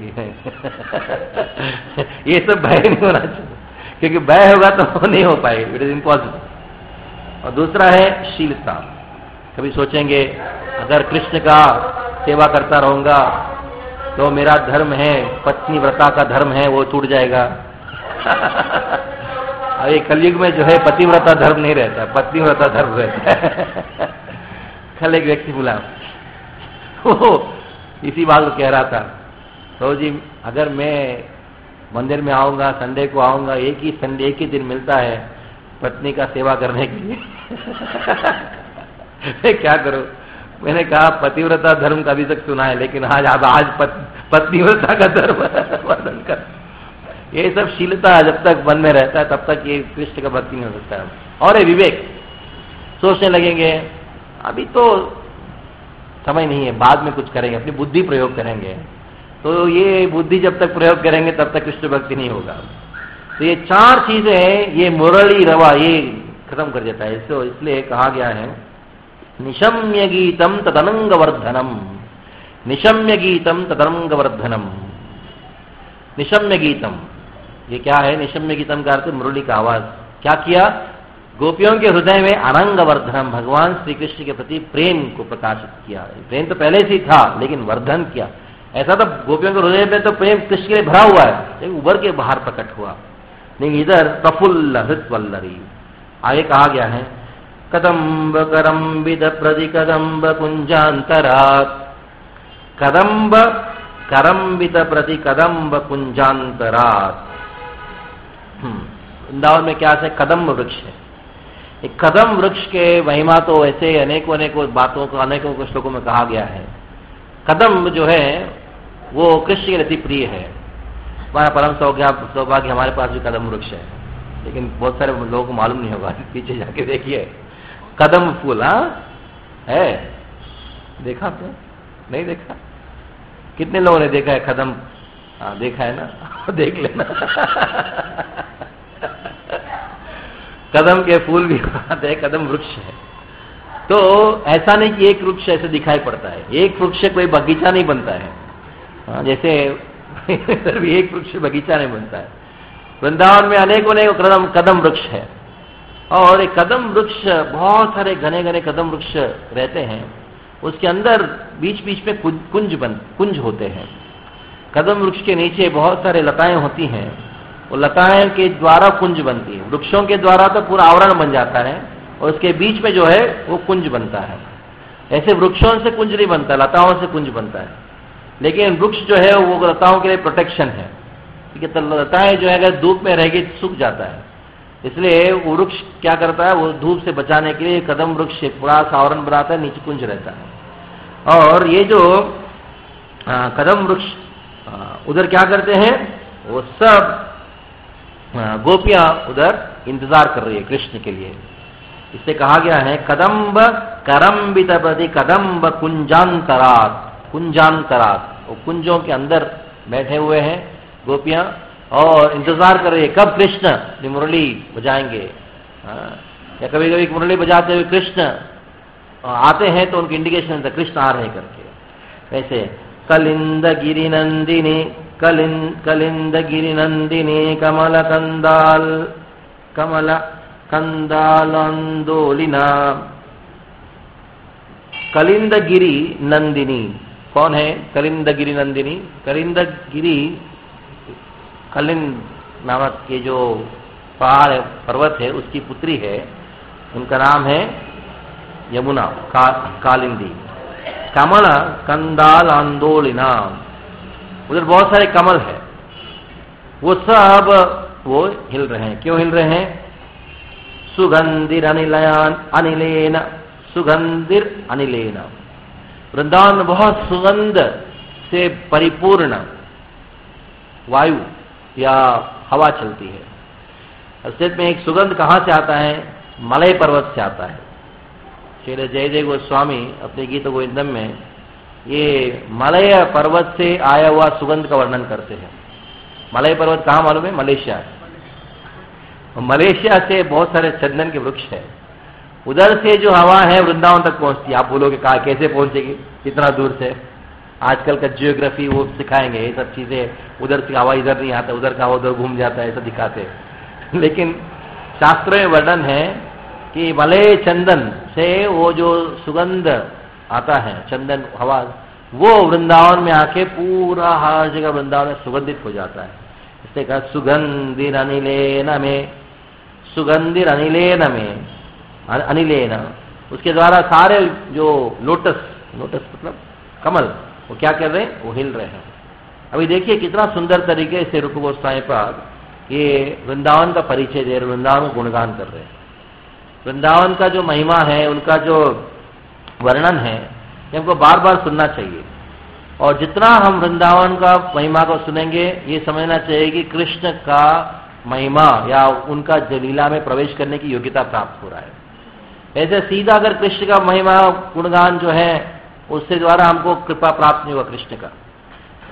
ये सब भय नहीं होना चाहिए, क्योंकि भय होगा तो नहीं हो पाएगा, इट इज इम्पॉसिबल। और दूसरा है शीलता। कभी सोचेंगे अगर कृष्ण का सेवा करता रहूंगा तो मेरा धर्म है, पत्नी व्रता का धर्म है, वो छूट जाएगा। अरे कलयुग में जो है पतिव्रता धर्म नहीं रहता, पत्नी व्रता धर्म रहता है। कल एक व्यक्ति बोला, इसी बात को कह रहा था, तो जी अगर मैं मंदिर में आऊंगा, संडे को आऊंगा, एक ही दिन मिलता है पत्नी का सेवा करने के लिए। मैं क्या करूं? मैंने कहा पतिव्रता धर्म का अभी तक सुना है, लेकिन आज पत्नीव्रता का धर्म वर्णन कर। ये सब शीलता जब तक मन में रहता है तब तक ये कृष्ण का भक्ति नहीं हो सकता है। और ये विवेक, सोचने लगेंगे अभी तो समय नहीं है, बाद में कुछ करेंगे, अपनी बुद्धि प्रयोग करेंगे। तो ये बुद्धि जब तक प्रयोग करेंगे तब तक कृष्ण भक्ति नहीं होगा। तो ये चार चीजें ये मुरली रवा ये खत्म कर देता है। इसलिए कहा गया है निशम्य गीतम तदनंग वर्धनम, निशम्य गीतम तदनंग वर्धनम। निशम्य गीतम ये क्या है? निशम्य गीतम का अर्थ मुरली का आवाज। क्या किया? गोपियों के हृदय में अनंग वर्धनम, भगवान श्री कृष्ण के प्रति प्रेम को प्रकाशित किया। प्रेम तो पहले से ही था लेकिन वर्धन किया। ऐसा तो गोपियों के हृदय में तो प्रेम कृष्ण के लिए भरा हुआ है लेकिन उभर के बाहर प्रकट हुआ। लेकिन इधर प्रफुल्ल हृत्वल्लरी। आगे कहा गया है कदम्ब करम्बित प्रति कदम्ब कुंजांतरात, कदम्ब करम्बित प्रति कदम्ब कुंजांतरात। वृंदावन में क्या है? कदम्ब वृक्ष है। एक कदम वृक्ष के महिमा तो ऐसे अनेकों अनेकों बातों को अनेकों श्लोकों में कहा गया है। कदम जो है वो कृष्ण के अति प्रिय है। हमारा परम सौभाग्य हमारे पास भी कदम वृक्ष है, लेकिन बहुत सारे लोगों को मालूम नहीं होगा। पीछे जाके देखिए कदम फूल है। देखा आपने? नहीं देखा? कितने लोगों ने देखा है कदम? देखा है ना? देख लेना। कदम के फूल भी आते हैं, कदम वृक्ष है। तो ऐसा नहीं कि एक वृक्ष ऐसे दिखाई पड़ता है, एक वृक्ष से कोई बगीचा नहीं बनता है। जैसे इधर भी एक वृक्ष बगीचा नहीं बनता है। वृंदावन में अनेकों अनेक कदम वृक्ष है और एक कदम वृक्ष बहुत सारे घने घने कदम वृक्ष रहते हैं। उसके अंदर बीच बीच में कुंज होते हैं। कदम वृक्ष के नीचे बहुत सारे लताएं होती हैं। वो लताएं के द्वारा कुंज बनती है। वृक्षों के द्वारा तो पूरा आवरण बन जाता है और उसके बीच में जो है वो कुंज बनता है। ऐसे वृक्षों से कुंज नहीं बनता, लताओं से कुंज बनता है। लेकिन वृक्ष जो है वो लताओं के लिए प्रोटेक्शन है, ठीक है। तो लताएं जो है अगर धूप में रहेगी तो सूख जाता है, इसलिए वो वृक्ष क्या करता है, वो धूप से बचाने के लिए कदम वृक्ष पूरा सा आवरण बनाता है, नीचे कुंज रहता है। और ये जो कदम वृक्ष उधर क्या करते हैं, वो सब गोपियां उधर इंतजार कर रही है कृष्ण के लिए। इससे कहा गया है कदम्ब करम्बित प्रति कदम्ब कुंजांतरात। कुंजांतरात वो कुंजों के अंदर बैठे हुए हैं गोपियां और इंतजार कर रही है कब कृष्ण मुरली बजाएंगे। या कभी कभी मुरली बजाते हुए कृष्ण आते हैं तो उनकी इंडिकेशन होता है कृष्ण आ रहे करके। वैसे कलिंद गिरिनंदिनी कलिंद गिरिनंदिनी कमल कंदालंदोलिना। कलिंद गिरी नंदिनी कौन है? कलिंद गिरी नंदिनी। कलिंद गिरी कलिंद नामक के जो पहाड़ पर्वत है उसकी पुत्री है, उनका नाम है यमुना कालिंदी। कमल कंदाल आंदोलिना, उधर बहुत सारे कमल है, वो सब वो हिल रहे हैं। क्यों हिल रहे हैं? सुगंधिर अनिलयान अनिलेन, सुगंधिर अनिलेन। वृंदावन में बहुत सुगंध से परिपूर्ण वायु या हवा चलती है। असल में एक सुगंध कहां से आता है? मलय पर्वत से आता है। श्री जयदेव गोस्वामी अपने गीत गोविंदम में ये मलय पर्वत से आया हुआ सुगंध का वर्णन करते हैं। मलय पर्वत कहाँ मालूम है? मलेशिया। मलेशिया से बहुत सारे चंदन के वृक्ष है, उधर से जो हवा है वृंदावन तक पहुंचती है। आप बोलोगे कहा कैसे पहुंचेगी इतना दूर से? आजकल का जियोग्राफी वो सिखाएंगे, ये सब चीजें। उधर से हवा इधर नहीं आता, उधर का हवा उधर घूम जाता है, ऐसा दिखाते हैं। लेकिन शास्त्रों में वर्णन है कि मलय चंदन से वो जो सुगंध आता है, चंदन हवा, वो वृंदावन में आके पूरा हर जगह वृंदावन में सुगंधित हो जाता है। इससे कहा सुगंधिर अनिलेन में, सुगंधिर अनिलेन में, अनिलेन। उसके द्वारा सारे जो लोटस मतलब कमल, वो क्या कर रहे हैं? वो हिल रहे हैं। अभी देखिए कितना सुंदर तरीके से रूप गोस्वामी पाद ये वृंदावन का परिचय दे रहे, वृंदावन को गुणगान कर रहे हैं। वृंदावन का जो महिमा है, उनका जो वर्णन है, ये हमको बार बार सुनना चाहिए। और जितना हम वृंदावन का महिमा को सुनेंगे, ये समझना चाहिए कि कृष्ण का महिमा या उनका लीला में प्रवेश करने की योग्यता प्राप्त हो रहा है। ऐसे सीधा अगर कृष्ण का महिमा गुणगान जो है उससे द्वारा हमको कृपा प्राप्त नहीं हुआ कृष्ण का।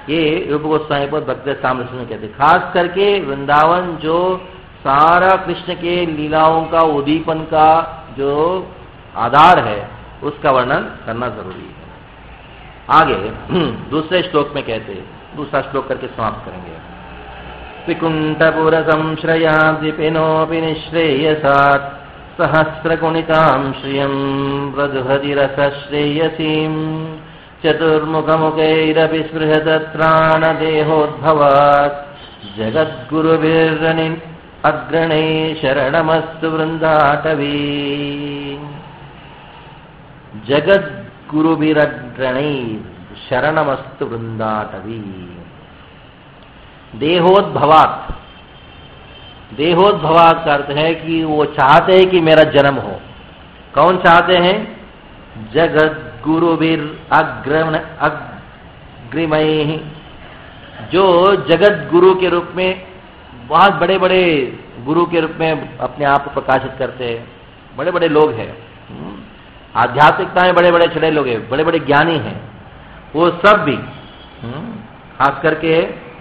ये रूप गोस्वामी पद भक्त सामरस्य में कहते। खास करके वृंदावन जो सारा कृष्ण के लीलाओं का उद्दीपन का जो आधार है, उसका वर्णन करना जरूरी है। आगे दूसरे श्लोक में कहते, दूसरा श्लोक करके समाप्त करेंगे। विकुंठपुर संश्रयाद्विपिनोऽपि निःश्रेयसात् सहस्रगुणितां श्रियं मृदुहतिरसश्रेयसीम् चतुर्मुखमुखैरपि स्पृहतत्राणदेहोद्भवात् जगद्गुरुभिरनि अग्रणै शरणमस्तु वृन्दाटवी। जगद्गुरुभिरग्रणै शरणमस्तु वृंदाटवी। देहोद्भवात्, देहोद्भवात् का अर्थ है कि वो चाहते हैं कि मेरा जन्म हो। कौन चाहते हैं? जगद्गुरुभिर अग्रिमैः, जो जगत गुरु के रूप में, बहुत बड़े बड़े गुरु के रूप में अपने आप को प्रकाशित करते हैं, बड़े बड़े लोग हैं, आध्यात्मिकता में बड़े बड़े छड़े लोग हैं, बड़े बड़े ज्ञानी हैं, वो सब भी, खास करके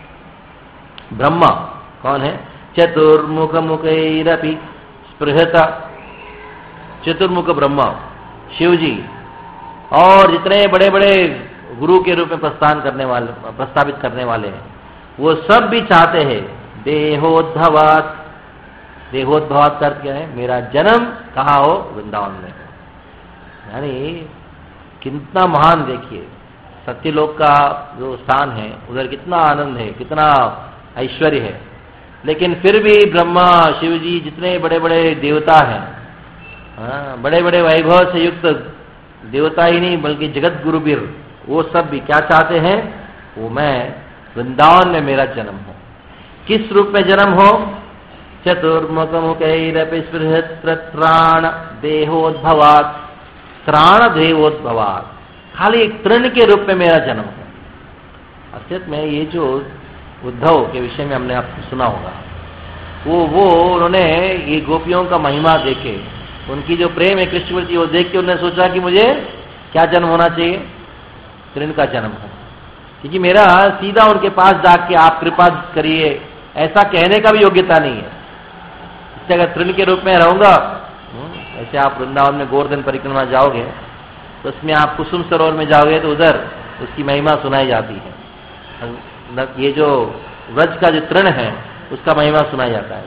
ब्रह्मा कौन है? चतुर्मुख मुखैरपि स्पृहता, चतुर्मुख ब्रह्मा शिव जी, और जितने बड़े बड़े गुरु के रूप में प्रस्तावित करने वाले हैं, वो सब भी चाहते हैं देहोद्भवात्। देहोद्भवात् का अर्थ क्या है? मेरा जन्म कहाँ हो? वृंदावन में। यानी कितना महान, देखिए सत्यलोक का जो स्थान है, उधर कितना आनंद है, कितना ऐश्वर्य है, लेकिन फिर भी ब्रह्मा शिव जी जितने बड़े बड़े देवता हैं, बड़े बड़े वैभव से युक्त देवता ही नहीं बल्कि जगत गुरुवीर, वो सब भी क्या चाहते हैं? वो मैं वृंदावन में मेरा जन्म हो। किस रूप में जन्म हो? चतुर्मुख मुखैरपि स्पृहत्राण देहोद्भवात्, त्राण देहोद्भवात्, खाली एक तृण के रूप में मेरा जन्म हो। असलियत में ये जो उद्धव के विषय में हमने आपको सुना होगा, वो उन्होंने ये गोपियों का महिमा देखे, उनकी जो प्रेम है कृष्ण प्रति, वो देख के उन्होंने सोचा कि मुझे क्या जन्म होना चाहिए? तृण का जन्म हो, क्योंकि मेरा सीधा उनके पास जाके आप कृपा करिए ऐसा कहने का भी योग्यता नहीं है। इससे अगर तृण के रूप में रहूंगा, ऐसे आप वृंदावन में गोवर्धन परिक्रमा जाओगे तो उसमें आप कुसुम सरोवर में जाओगे तो उधर उसकी महिमा सुनाई जाती है। ये जो व्रज का जो तृण है उसका महिमा सुनाया जाता है।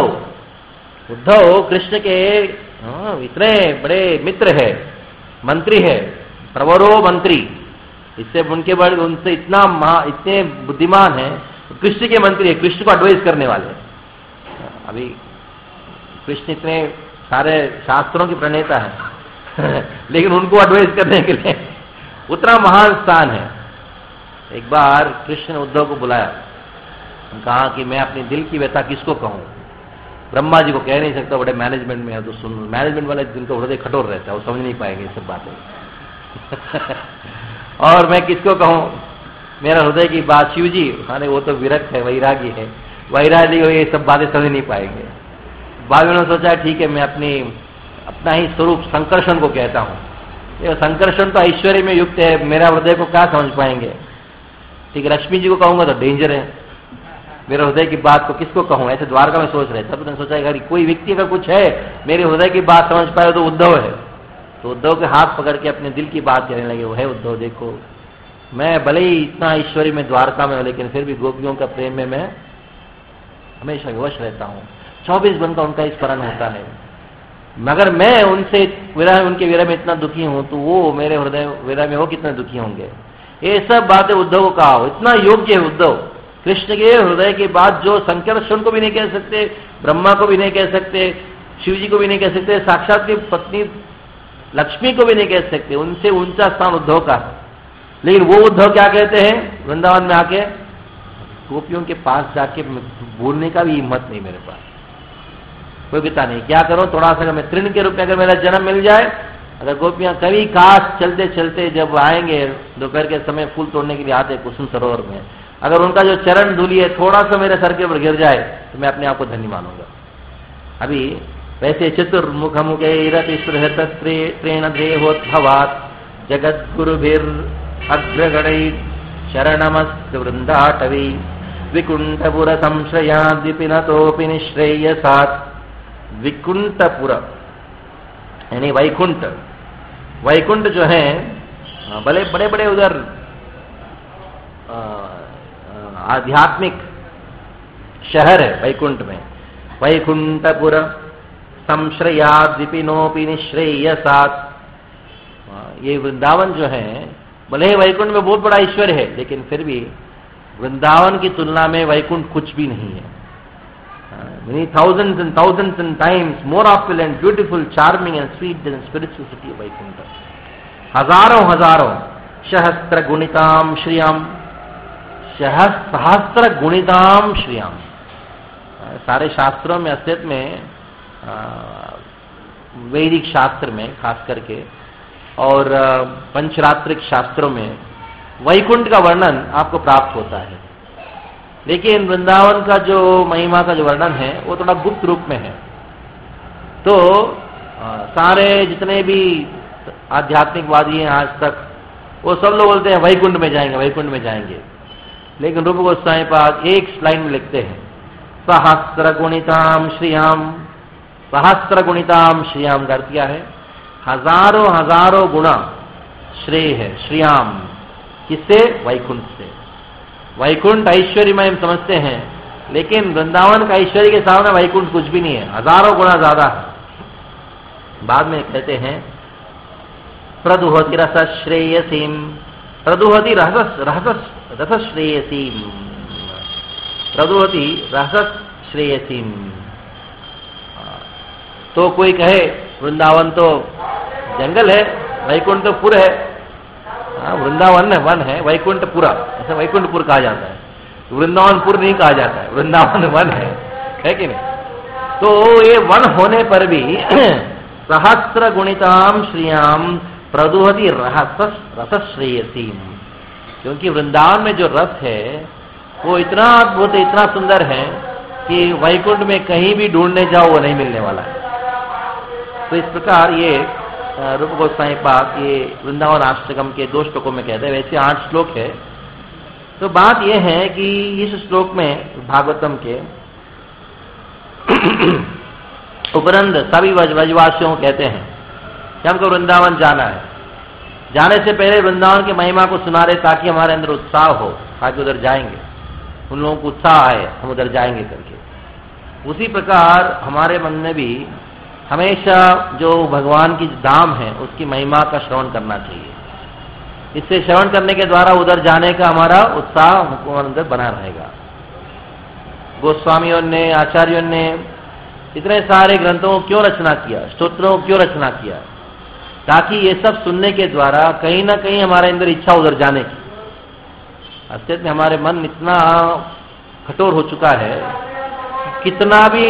उद्धव कृष्ण के इतने बड़े मित्र है, मंत्री है, प्रवरो मंत्री, इससे उनसे इतने बुद्धिमान है, कृष्ण के मंत्री है, कृष्ण को एडवाइस करने वाले। अभी कृष्ण इतने सारे शास्त्रों की प्रणेता है लेकिन उनको एडवाइस करने के लिए उतना महान स्थान है। एक बार कृष्ण ने उद्धव को बुलाया, कहा कि मैं अपने दिल की व्यथा किसको कहूं? ब्रह्मा जी को कह नहीं सकता, बड़े मैनेजमेंट में है, तो सुन, मैनेजमेंट वाले जिनका हृदय कठोर रहता है वो समझ नहीं पाएंगे ये सब बातें और मैं किसको कहूं मेरा हृदय की बात? शिव जी, अरे वो तो विरक्त है, वैरागी है, वैरागी हो, ये सब बातें समझ नहीं पाएंगे। बाद में उन्होंने सोचा ठीक है, मैं अपना ही स्वरूप संकर्षण को कहता हूं। ये संकर्षण तो ऐश्वर्य में युक्त है, मेरा हृदय को क्या समझ पाएंगे? ठीक है, लक्ष्मी जी को कहूंगा तो डेंजर है, मेरे हृदय की बात को किसको कहूं? ऐसे द्वारका में सोच रहे। तब उन्होंने सोचा अगर कोई व्यक्ति अगर कुछ है मेरे हृदय की बात समझ पाए तो उद्धव है। तो उद्धव के हाथ पकड़ के अपने दिल की बात कहने लगे, वो है उद्धव, देखो मैं भले ही इतना ऐश्वर्य में द्वारका में, लेकिन फिर भी गोपियों का प्रेम में मैं हमेशा विवश रहता हूँ। 24 घंटा उनका स्मरण होता है, मगर मैं उनसे उनके विरह में इतना दुखी हूं तो वो मेरे हृदय विरह में वो कितने दुखी होंगे। ये सब बातें उद्धव को कहा, इतना योग्य है उद्धव कृष्ण के हृदय की बात, जो संकर्षण को भी नहीं कह सकते, ब्रह्मा को भी नहीं कह सकते, शिव जी को भी नहीं कह सकते, साक्षात की पत्नी लक्ष्मी को भी नहीं कह सकते, उनसे ऊंचा स्थान उद्धव का। लेकिन वो उद्धव क्या कहते हैं वृंदावन में आके? गोपियों के पास जाके बोलने का भी हिम्मत नहीं मेरे पास, कोई पिता नहीं, क्या करो थोड़ा सा मैं तृण के रूप में अगर मेरा जन्म मिल जाए, अगर गोपियां कभी काश चलते चलते जब आएंगे दोपहर के समय फूल तोड़ने के लिए आते कुसुम सरोवर में, अगर उनका जो चरण धूली है थोड़ा सा मेरे सर के ऊपर गिर जाए तो मैं अपने आप को धन्य मानूंगा। अभी वैसे चतुर्मुख मुखेरतिस्पृहतत्रेण देहोद्भवात् जगद्गुरुभिर अग्रगणैः शरणमस्तु वृंदाटवी विकुंठपुर संश्रयाद विपिनतोपि निश्रेयसात्। विकुंठपुर यानी वैकुंठ। वैकुंठ जो है बड़े बड़े बड़े उधर आध्यात्मिक शहर है वैकुंठ में। वैकुंठपुर संश्रयाद विपिनोपि निश्रेयसात्। ये वृंदावन जो है भले ही वैकुंठ में बहुत बड़ा ऐश्वर्य है, लेकिन फिर भी वृंदावन की तुलना में वैकुंठ कुछ भी नहीं है। Many thousands and times more opulent, beautiful, charming and sweet than spiritual city of Vaikuntha. हजारों हजारों सहस्त्र गुणिताम श्रियाम, सहस्त्र गुणिताम श्रियाम। सारे शास्त्रों में अस्तित्व में वैदिक शास्त्र में खास करके और पंचरात्रिक शास्त्रों में वैकुंठ का वर्णन आपको प्राप्त होता है। लेकिन वृंदावन का जो महिमा का जो वर्णन है वो थोड़ा गुप्त रूप में है। तो सारे जितने भी आध्यात्मिकवादी हैं आज तक, वो सब लोग बोलते हैं वैकुंठ में जाएंगे, वैकुंठ में जाएंगे। लेकिन रूप गोस्वामी पाद एक लाइन में लिखते हैं सहस्त्र गुणिताम श्रियाम। सहस्त्र गुणिताम श्रियाम का अर्थ क्या है? हजारों हजारों गुणा श्रेय है श्रियाम। किससे? वैकुंठ से। वैकुंठ ऐश्वर्यमय हम समझते हैं, लेकिन वृंदावन का ऐश्वर्य के सामने वैकुंठ कुछ भी नहीं है, हजारों गुणा ज्यादा है। बाद में कहते हैं प्रदुहति रस श्रेयसीम, प्रदुहति रस श्रेयसीम, प्रदुहति रस श्रेयसीम। तो कोई कहे वृंदावन तो जंगल है, वैकुंठ तो पुर है। वृंदावन वन है, वैकुंठपुरा ऐसा वैकुंठपुर कहा जाता है, वृंदावनपुर नहीं कहा जाता है, वृंदावन वन है कि नहीं? तो ये वन होने पर भी सहस्त्र गुणिताम श्रियाम प्रदुहति रस श्रेयसीम। क्योंकि वृंदावन में जो रस है वो इतना अद्भुत, इतना सुंदर है कि वैकुंठ में कहीं भी ढूंढने जाओ वो नहीं मिलने वाला है। तो इस प्रकार ये रूप गोस्वामी पाद ये वृंदावन अष्टकम के 2 श्लोकों में कहते हैं, वैसे 8 श्लोक है। तो बात यह है कि इस श्लोक में भागवतम के उपरंत सभी व्रजवासियों कहते हैं कि हमको वृंदावन जाना है। जाने से पहले वृंदावन की महिमा को सुना रहे ताकि हमारे अंदर उत्साह हो, ताकि उधर जाएंगे, उन लोगों को उत्साह आए हम उधर जाएंगे करके। उसी प्रकार हमारे मन में भी हमेशा जो भगवान की धाम है उसकी महिमा का श्रवण करना चाहिए। इससे श्रवण करने के द्वारा उधर जाने का हमारा उत्साह हमको अंदर बना रहेगा। गोस्वामियों ने, आचार्यों ने इतने सारे ग्रंथों को क्यों रचना किया, स्तोत्रों को क्यों रचना किया? ताकि ये सब सुनने के द्वारा कहीं ना कहीं हमारे अंदर इच्छा उधर जाने की। अस्तित्व में हमारे मन इतना कठोर हो चुका है, कितना भी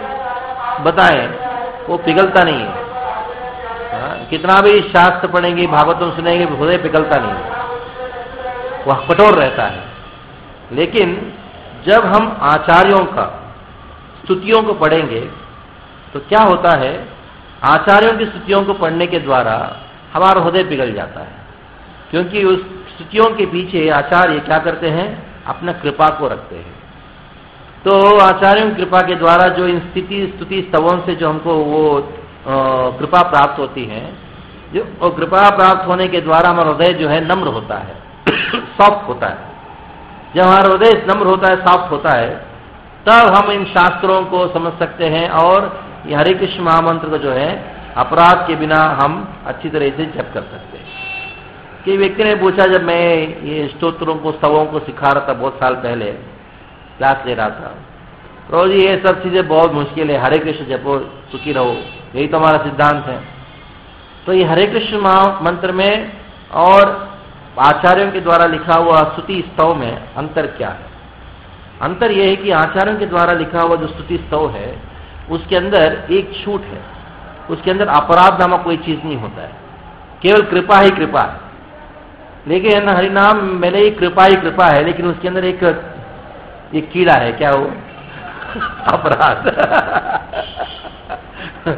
बताएं वो पिघलता नहीं है। कितना भी शास्त्र पढ़ेंगे, भागवतम सुनेंगे, हृदय पिघलता नहीं है, वह कठोर रहता है। लेकिन जब हम आचार्यों का स्तुतियों को पढ़ेंगे तो क्या होता है, आचार्यों की स्तुतियों को पढ़ने के द्वारा हमारा हृदय पिघल जाता है। क्योंकि उस स्तुतियों के पीछे आचार्य क्या करते हैं? अपना कृपा को रखते हैं। तो आचार्यों की कृपा के द्वारा जो इन स्तुति स्तवों से जो हमको वो कृपा प्राप्त होती है, जो कृपा प्राप्त होने के द्वारा हमारा हृदय जो है नम्र होता है, सॉफ्ट होता है। जब हमारा हृदय नम्र होता है, सॉफ्ट होता है, तब हम इन शास्त्रों को समझ सकते हैं और ये हरे कृष्ण महामंत्र को जो है अपराध के बिना हम अच्छी तरह से जप कर सकते हैं। कि व्यक्ति ने पूछा, जब मैं ये स्तोत्रों को स्तवों को सिखा रहा था बहुत साल पहले, क्लास ले रहा था, प्रभु जी ये सब चीजें बहुत मुश्किल है, हरे कृष्ण जपो सुखी रहो, यही तो हमारा सिद्धांत है। तो ये हरे कृष्ण मंत्र में और आचार्यों के द्वारा लिखा हुआ स्तुति स्तव में अंतर क्या है? अंतर यह है कि आचार्यों के द्वारा लिखा हुआ जो स्तुति स्तव है उसके अंदर एक छूट है, उसके अंदर अपराध नामक कोई चीज नहीं होता है, केवल कृपा ही कृपा है। लेकिन हरिनाम मेरे ही कृपा है, लेकिन उसके अंदर एक कीड़ा है, क्या वो? अपराध।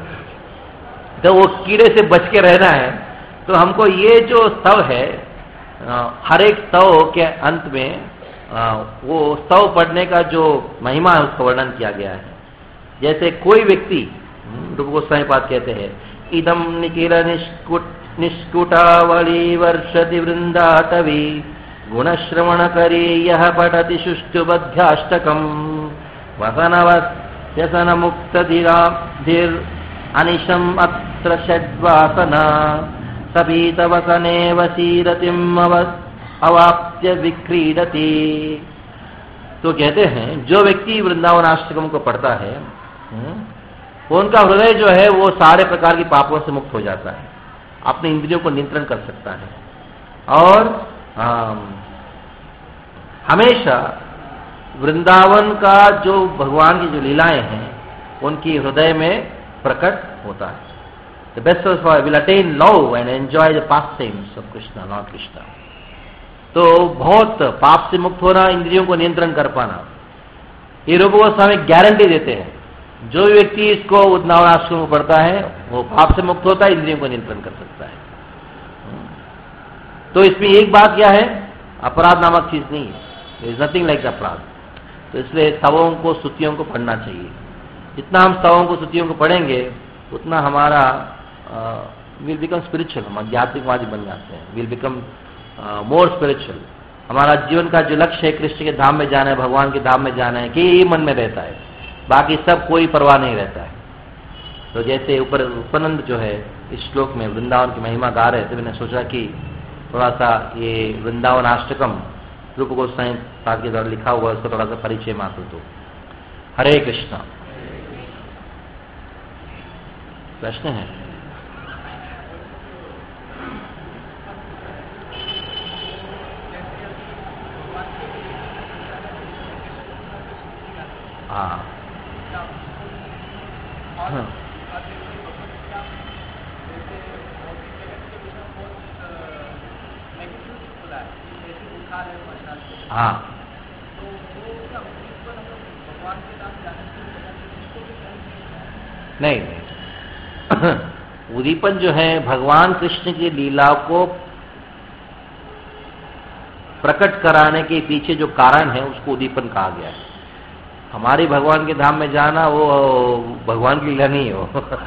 तो वो कीड़े से बच के रहना है। तो हमको ये जो स्तव है हर एक स्तव के अंत में वो स्तव पढ़ने का जो महिमा है उसका वर्णन किया गया है। जैसे कोई व्यक्ति, रूप गोस्वामी पाद कहते हैं, इदम निखिल निष्कुटावली वर्षति वृंदाटवी गुणश्रवण करी यह पठति सुष्ठुबध्याष्टकम वसनवस्यसन मुक्त धीर अनिशम अत्र षड्वासना सपीत वसने वसीरतिम अवाप्य विक्रीडति। तो कहते हैं जो व्यक्ति वृंदावन अष्टकम को पढ़ता है वो उनका हृदय जो है वो सारे प्रकार की पापों से मुक्त हो जाता है, अपने इंद्रियों को नियंत्रण कर सकता है और हमेशा वृंदावन का जो भगवान की जो लीलाएं हैं उनकी हृदय में प्रकट होता है। The best of all will attain love and enjoy the pastimes of Krishna, Lord Krishna. तो बहुत पाप से मुक्त होना, इंद्रियों को नियंत्रण कर पाना, ये रूप गोस्वामी गारंटी देते हैं। जो व्यक्ति इसको वृंदावन आश्रम में पढ़ता है वो पाप से मुक्त होता है, इंद्रियों को नियंत्रण कर सकता है। तो इसमें एक बात क्या है, अपराध नामक चीज नहीं है, इज नथिंग लाइक अपराध। तो इसलिए स्तवों को स्तुतियों को पढ़ना चाहिए। जितना हम स्तवों को स्तुतियों को पढ़ेंगे उतना हमारा विल बिकम स्पिरिचुअल, हम आध्यात्मिकवादी बन जाते हैं, विल बिकम मोर स्पिरिचुअल। हमारा जीवन का जो लक्ष्य है कृष्ण के धाम में जाना है, भगवान के धाम में जाना है, कि ये मन में रहता है, बाकी सब कोई परवाह नहीं रहता है। तो जैसे ऊपर उपनंद जो है इस श्लोक में वृंदावन की महिमा गा रहे थे, मैंने सोचा कि थोड़ा सा ये वृंदावन अष्टकम रूप गोस्वामी पाद के द्वारा लिखा हुआ उसका थोड़ा सा परिचय मात्र दो। हरे कृष्णा। प्रश्न है? हाँ हाँ नहीं उदीपन जो है भगवान कृष्ण की लीला को प्रकट कराने के पीछे जो कारण है उसको उदीपन कहा गया है। हमारी भगवान के धाम में जाना वो भगवान की लीला नहीं है, वो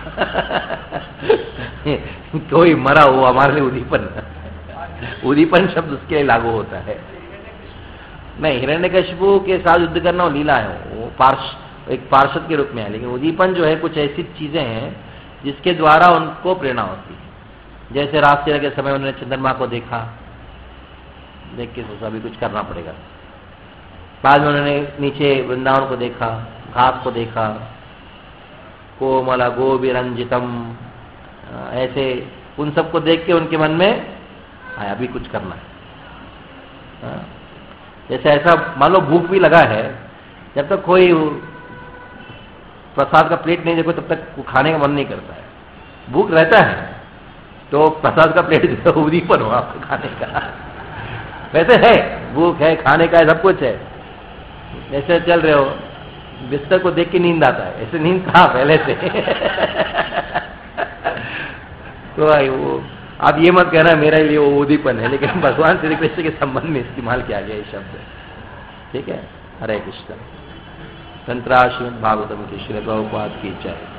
कोई मरा वो हमारे लिए उदीपन उदीपन शब्द उसके लिए लागू होता है। नहीं, हिरण्यकशिपु के साथ युद्ध करना वो लीला है, वो एक पार्षद के रूप में है। लेकिन उदीपन जो है कुछ ऐसी चीजें हैं जिसके द्वारा उनको प्रेरणा होती है। जैसे रात्रि के समय उन्होंने चंद्रमा को देखा, देख के सोचा अभी कुछ करना पड़ेगा। बाद में उन्होंने नीचे वृंदावन को देखा, घास को देखा, कोमला गोविरंजितम, ऐसे उन सबको देख के उनके मन में आया अभी कुछ करना है। जैसे ऐसा मान लो भूख भी लगा है, जब तक कोई प्रसाद का प्लेट नहीं देखो तब तक खाने का मन नहीं करता है। भूख रहता है तो प्रसाद का प्लेट उदीपन हो आपको खाने का। वैसे है, भूख है, खाने का है, सब कुछ है। ऐसे चल रहे हो, बिस्तर को देख के नींद आता है, ऐसे नींद था पहले से तो वो आप ये मत कहना मेरे लिए वो उदीपन है, लेकिन भगवान श्री कृष्ण के संबंध में इस्तेमाल किया गया ये शब्द। ठीक है। हरे कृष्ण। तंत्राश्रम भागवतम की श्री प्रभुपाद की जय।